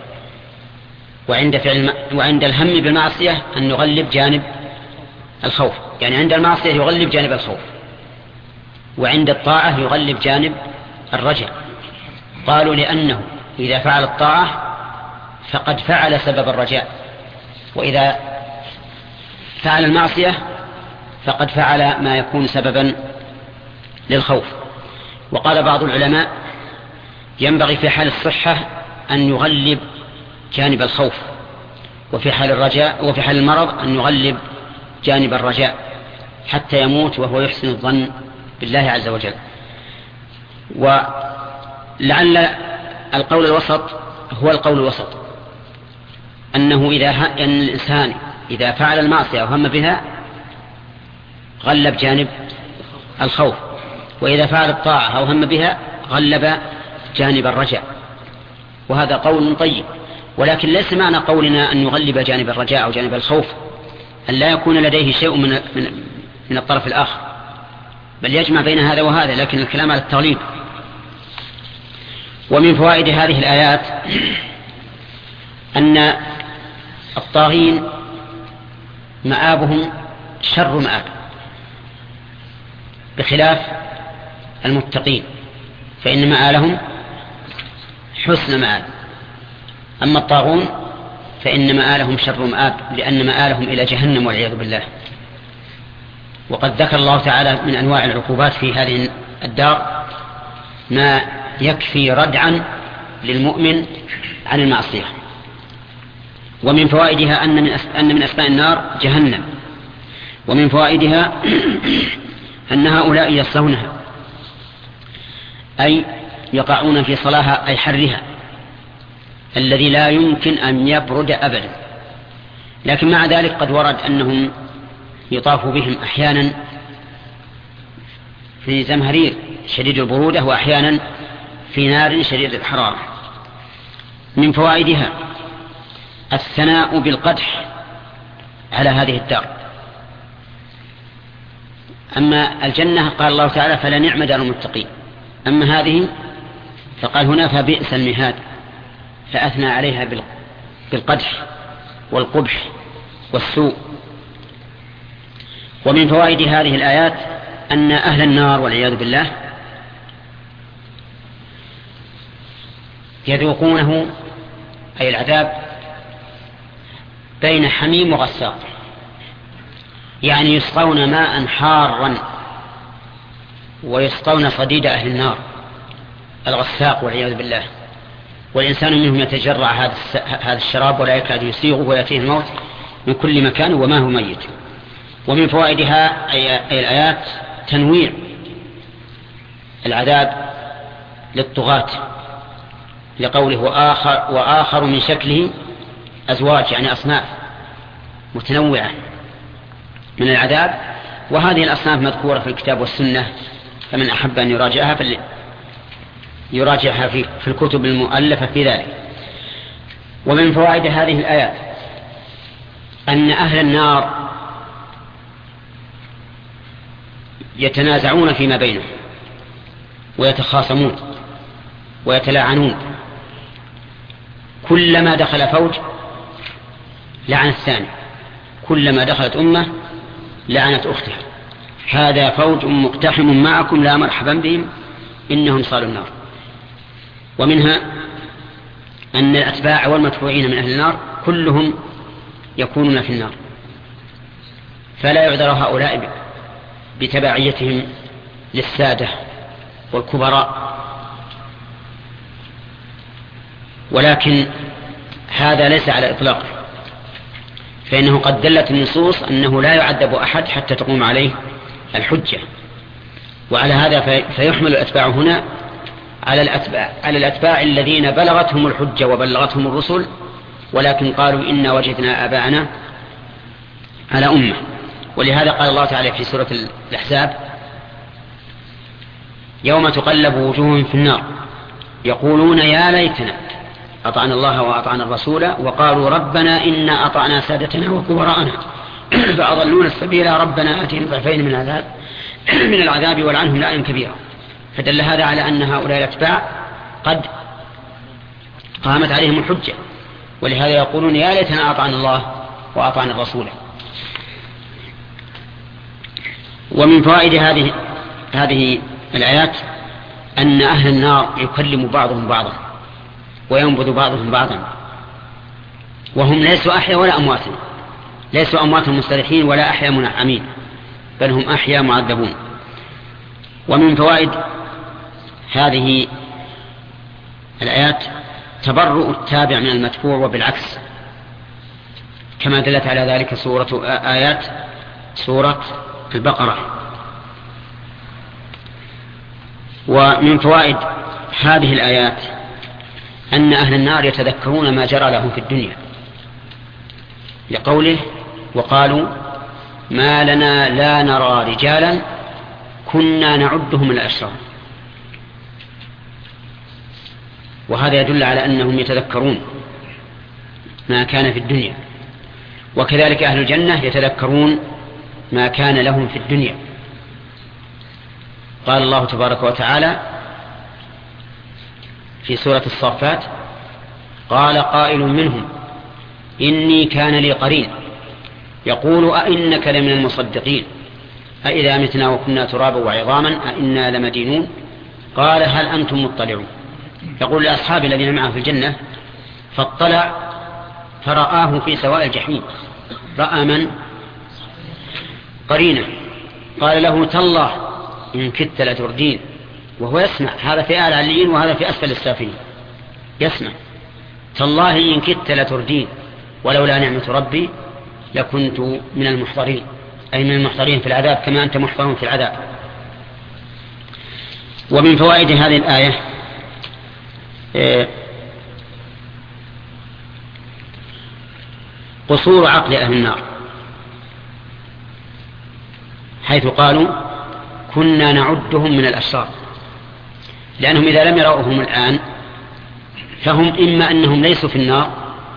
وعند الهم بالمعصية أن يغلب جانب الخوف، يعني عند المعصية يغلب جانب الخوف، وعند الطاعة يغلب جانب الرجاء. قالوا لأنه إذا فعل الطاعة فقد فعل سبب الرجاء، وإذا فعل المعصية فقد فعل ما يكون سببا للخوف. وقال بعض العلماء ينبغي في حال الصحة أن يغلب جانب الخوف، وفي حال المرض أن يغلب جانب الرجاء حتى يموت وهو يحسن الظن بالله عز وجل. لعل القول الوسط هو القول الوسط، أن الإنسان إذا فعل المعصية وهم بها غلب جانب الخوف، وإذا فعل الطاعة أو هم بها غلب جانب الرجاء، وهذا قول طيب. ولكن ليس معنى قولنا أن يغلب جانب الرجاء أو جانب الخوف أن لا يكون لديه شيء من الطرف الآخر، بل يجمع بين هذا وهذا، لكن الكلام على التغليب. ومن فوائد هذه الآيات أن الطاغين مآبهم شر مآب، بخلاف المتقين فإن مآلهم حسن مآب. أما الطاغون فإن مآلهم شر مآب، لأن مآلهم إلى جهنم والعياذ بالله. وقد ذكر الله تعالى من أنواع العقوبات في هذه الدار ما يكفي ردعا للمؤمن عن المعصية. ومن فوائدها أن من أسماء النار جهنم، ومن فوائدها أن هؤلاء يصلونها أي يقعون في صلاها أي حرها الذي لا يمكن أن يبرد أبدا. لكن مع ذلك قد ورد أنهم يطاف بهم أحيانا في زمهرير شديد البرودة، وأحيانا في نار شديد الحرارة. من فوائدها الثناء بالقدح على هذه الدار. أما الجنة قال الله تعالى فلنعم دار المتقين، أما هذه فقال هنا فبئس المهاد، فأثنى عليها بالقدح والقبح والسوء. ومن فوائد هذه الآيات أن أهل النار والعياذ بالله يذوقونه أي العذاب بين حميم وغساق، يعني يسقون ماء حارا ويسقون صديد أهل النار الغساق والعياذ بالله، والإنسان منهم يتجرع هذا الشراب ولا يكاد يسيغه ويأتيه الموت من كل مكان وما هو ميت. ومن فوائدها أي الآيات تنويع العذاب للطغاة، لقوله وآخر من شكله أزواج، يعني أصناف متنوعة من العذاب، وهذه الأصناف مذكورة في الكتاب والسنة، فمن أحب أن يراجعها يراجعها في الكتب المؤلفة في ذلك. ومن فوائد هذه الآيات أن أهل النار يتنازعون فيما بينهم ويتخاصمون ويتلاعنون، كلما دخل فوج لعن الثاني، كلما دخلت أمة لعنت أختها، هذا فوج مقتحم معكم لا مرحبا بهم إنهم صالوا النار. ومنها أن الأتباع والمتبوعين من أهل النار كلهم يكونون في النار، فلا يعذر هؤلاء بتبعيتهم للسادة والكبراء، ولكن هذا ليس على إطلاق، فإنه قد دلت النصوص أنه لا يعذب أحد حتى تقوم عليه الحجة. وعلى هذا فيحمل الأتباع هنا على الأتباع الذين بلغتهم الحجة وبلغتهم الرسل ولكن قالوا إنا وجدنا آباءنا على أمة. ولهذا قال الله تعالى في سورة الأحزاب يوم تقلب وجوههم في النار يقولون يا ليتنا أطعنا الله وأطعنا الرسول وقالوا ربنا إنا أطعنا سادتنا وكبراءنا فأضلونا السبيل ربنا آتهم ضعفين من العذاب والعنهم لعنا كبيرا. فدل هذا على أن هؤلاء الأتباع قد قامت عليهم الحجة، ولهذا يقولون يا ليتنا أطعنا الله وأطعنا الرسول. ومن فوائد هذه الآيات أن أهل النار يكلم بعضهم بعضا وينبذ بعضهم بعضا، وهم ليسوا أحيا ولا أمواتا، ليسوا أمواتا مستريحين ولا أحيا منعمين، بل هم أحيا معذبون. ومن فوائد هذه الآيات تبرؤ التابع من المتبوع وبالعكس، كما دلت على ذلك آيات سورة البقرة. ومن فوائد هذه الآيات أن أهل النار يتذكرون ما جرى لهم في الدنيا، لقوله وقالوا ما لنا لا نرى رجالا كنا نعدهم من الأشرار. وهذا يدل على أنهم يتذكرون ما كان في الدنيا، وكذلك أهل الجنة يتذكرون ما كان لهم في الدنيا. قال الله تبارك وتعالى في سورة الصافات قال قائل منهم إني كان لي قرين يقول أئنك لمن المصدقين أئذا متنا وكنا ترابا وعظاما أئنا لمدينون قال هل أنتم مطلعون. يقول لأصحاب الذين معه في الجنة فاطلع فرآه في سواء الجحيم، رأى من؟ قرينه، قال له تالله إن كدت لتردين، وهو يسمع، هذا في أعلى العليين وهذا في أسفل السافلين، يسمع تالله إن كدت لتردين ولولا نعمة ربي لكنت من المحضرين، أي من المحضرين في العذاب كما أنت محضر في العذاب. ومن فوائد هذه الآية قصور عقل أهل النار، حيث قالوا كنا نعدهم من الأشرار، لأنهم إذا لم يرؤهم الآن فهم إما أنهم ليسوا في النار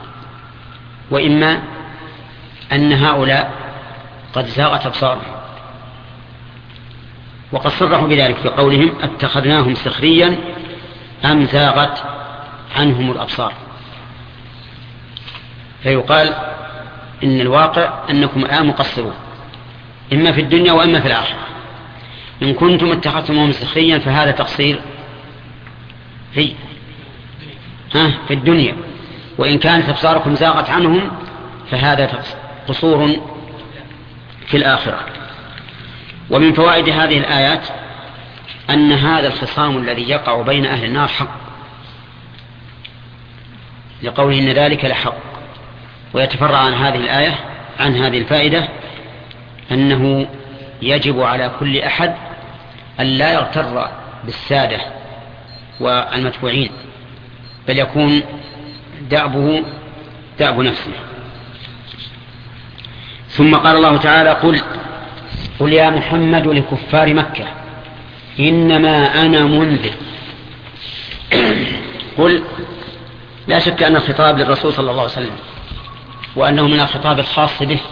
وإما أن هؤلاء قد زاغت أبصارهم. وقد صرحوا بذلك في قولهم اتخذناهم سخريا أم زاغت عنهم الأبصار. فيقال إن الواقع أنكم الآن مقصرون إما في الدنيا وإما في الآخرة. إن كنتم اتخذتموهم سخريا فهذا تقصير في الدنيا، وإن كانت أبصاركم زاغت عنهم فهذا قصور في الآخرة. ومن فوائد هذه الآيات أن هذا الخصام الذي يقع بين أهل النار حق، لقوله إن ذلك لحق. ويتفرع عن هذه الآية عن هذه الفائدة أنه يجب على كل أحد أن لا يغتر بالسادة والمتبوعين، بل يكون دأبه دأب نفسه. ثم قال الله تعالى قل يا محمد لكفار مكة إنما أنا منذر. قل لا شك أن الخطاب للرسول صلى الله عليه وسلم، وأنه من الخطاب الخاص به،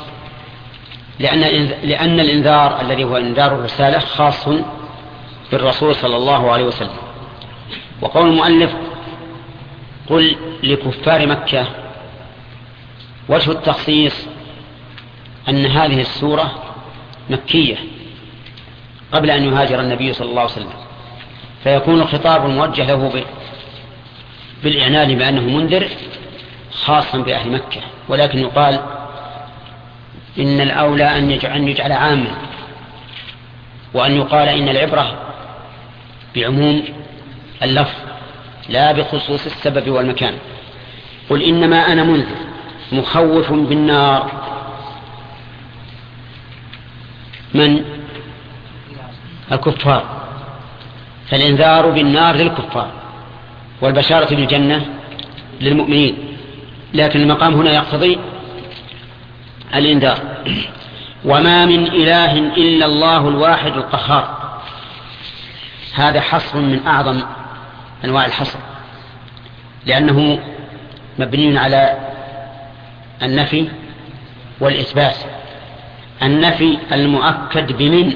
لأن الإنذار الذي هو إنذار الرسالة خاص بالرسول صلى الله عليه وسلم. وقول المؤلف قل لكفار مكة، وجه التخصيص أن هذه السورة مكية قبل أن يهاجر النبي صلى الله عليه وسلم، فيكون الخطاب الموجه له بالإعلان بأنه منذر خاصا بأهل مكة. ولكن يقال إن الأولى أن يجعل عاما، وأن يقال إن العبرة بعموم اللفظ لا بخصوص السبب والمكان. قل إنما أنا منذر مخوف بالنار. من؟ الكفار، فالإنذار بالنار للكفار والبشارة بالجنة للمؤمنين، لكن المقام هنا يقتضي الإنذار. وما من إله إلا الله الواحد القهار. هذا حصر من أعظم أنواع الحصر، لأنه مبني على النفي والإثبات. النفي المؤكد بمن،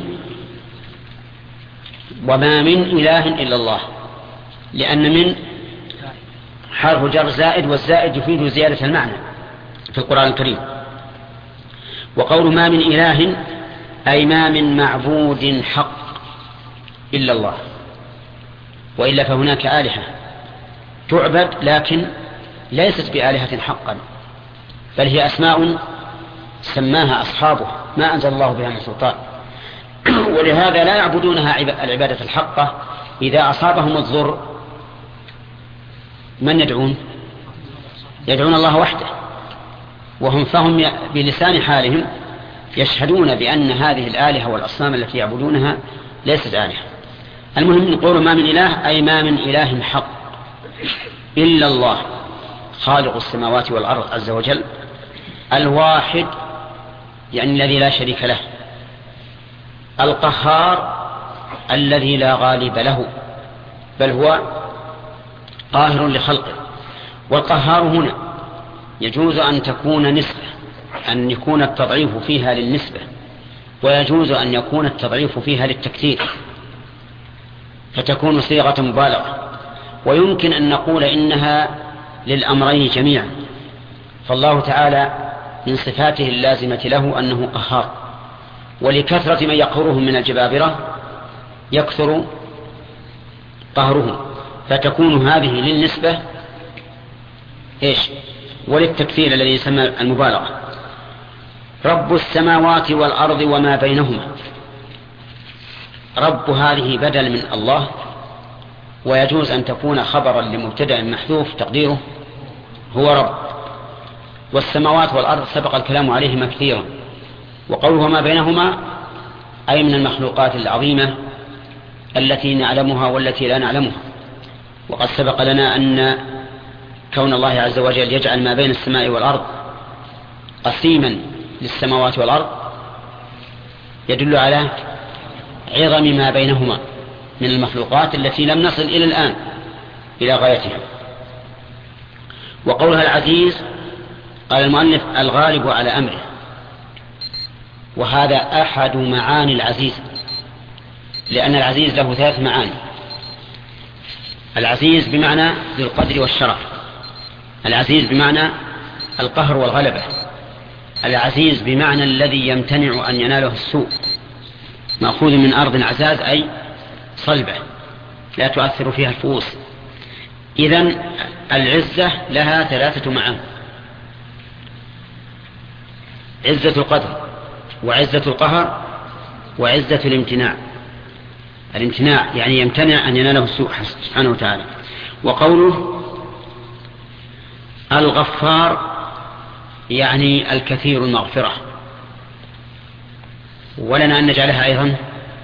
وما من إله إلا الله، لأن من حرف جر زائد، والزائد يفيد زيادة المعنى في القرآن الكريم. وقول ما من إله أي ما من معبود حق إلا الله، وإلا فهناك آلهة تعبد لكن ليست بآلهة حقا، بل هي أسماء سماها أصحابه ما أنزل الله بها من سلطان. ولهذا لا يعبدونها العبادة الحقة. إذا أصابهم الضر من يدعون؟ يدعون الله وحده، وهم فهم بلسان حالهم يشهدون بأن هذه الآلهة والأصنام التي يعبدونها ليست آلهة. المهم نقول ما من إله أي ما من إله حق إلا الله خالق السماوات والأرض عز وجل الواحد يعني الذي لا شريك له القهار الذي لا غالب له بل هو قاهر لخلقه. والقهار هنا يجوز أن تكون نسبة أن يكون التضعيف فيها للنسبة ويجوز أن يكون التضعيف فيها للتكثير فتكون صيغة مبالغة ويمكن أن نقول إنها للأمرين جميعا. فالله تعالى من صفاته اللازمة له أنه قهار ولكثرة من يقهرهم من الجبابرة يكثر قهرهم فتكون هذه للنسبة وللتكثير الذي يسمى المبالغة. رب السماوات والأرض وما بينهما رب هذه بدل من الله ويجوز أن تكون خبرا لمبتدأ محذوف تقديره هو رب. والسماوات والأرض سبق الكلام عليهما كثيرا وقوله ما بينهما أي من المخلوقات العظيمة التي نعلمها والتي لا نعلمها. وقد سبق لنا أن كون الله عز وجل يجعل ما بين السماء والأرض قسيما للسماوات والأرض يدل على عظم ما بينهما من المخلوقات التي لم نصل إلى الآن إلى غايتها. وقولها العزيز قال المؤلف الغالب على أمره وهذا أحد معاني العزيز لأن العزيز له 3 معاني. العزيز بمعنى ذو القدر والشرف العزيز بمعنى القهر والغلبة العزيز بمعنى الذي يمتنع أن يناله السوء مأخوذ من أرض عزاز أي صلبة لا تؤثر فيها الفؤوس. إذن العزة لها 3 معاني عزة القدر وعزة القهر وعزة الامتناع يعني يمتنع أن يناله السوء سبحانه وتعالى. وقوله الغفار يعني الكثير المغفرة ولنا أن نجعلها أيضا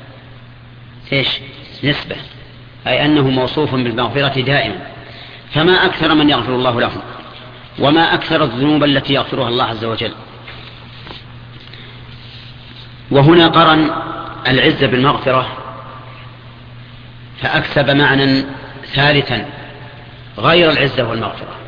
نسبة أي أنه موصوف بالمغفرة دائما فما أكثر من يغفر الله لهم وما أكثر الذنوب التي يغفرها الله عز وجل. وهنا قرن العزة بالمغفرة فأكسب معنى ثالثا غير العزة والمغفرة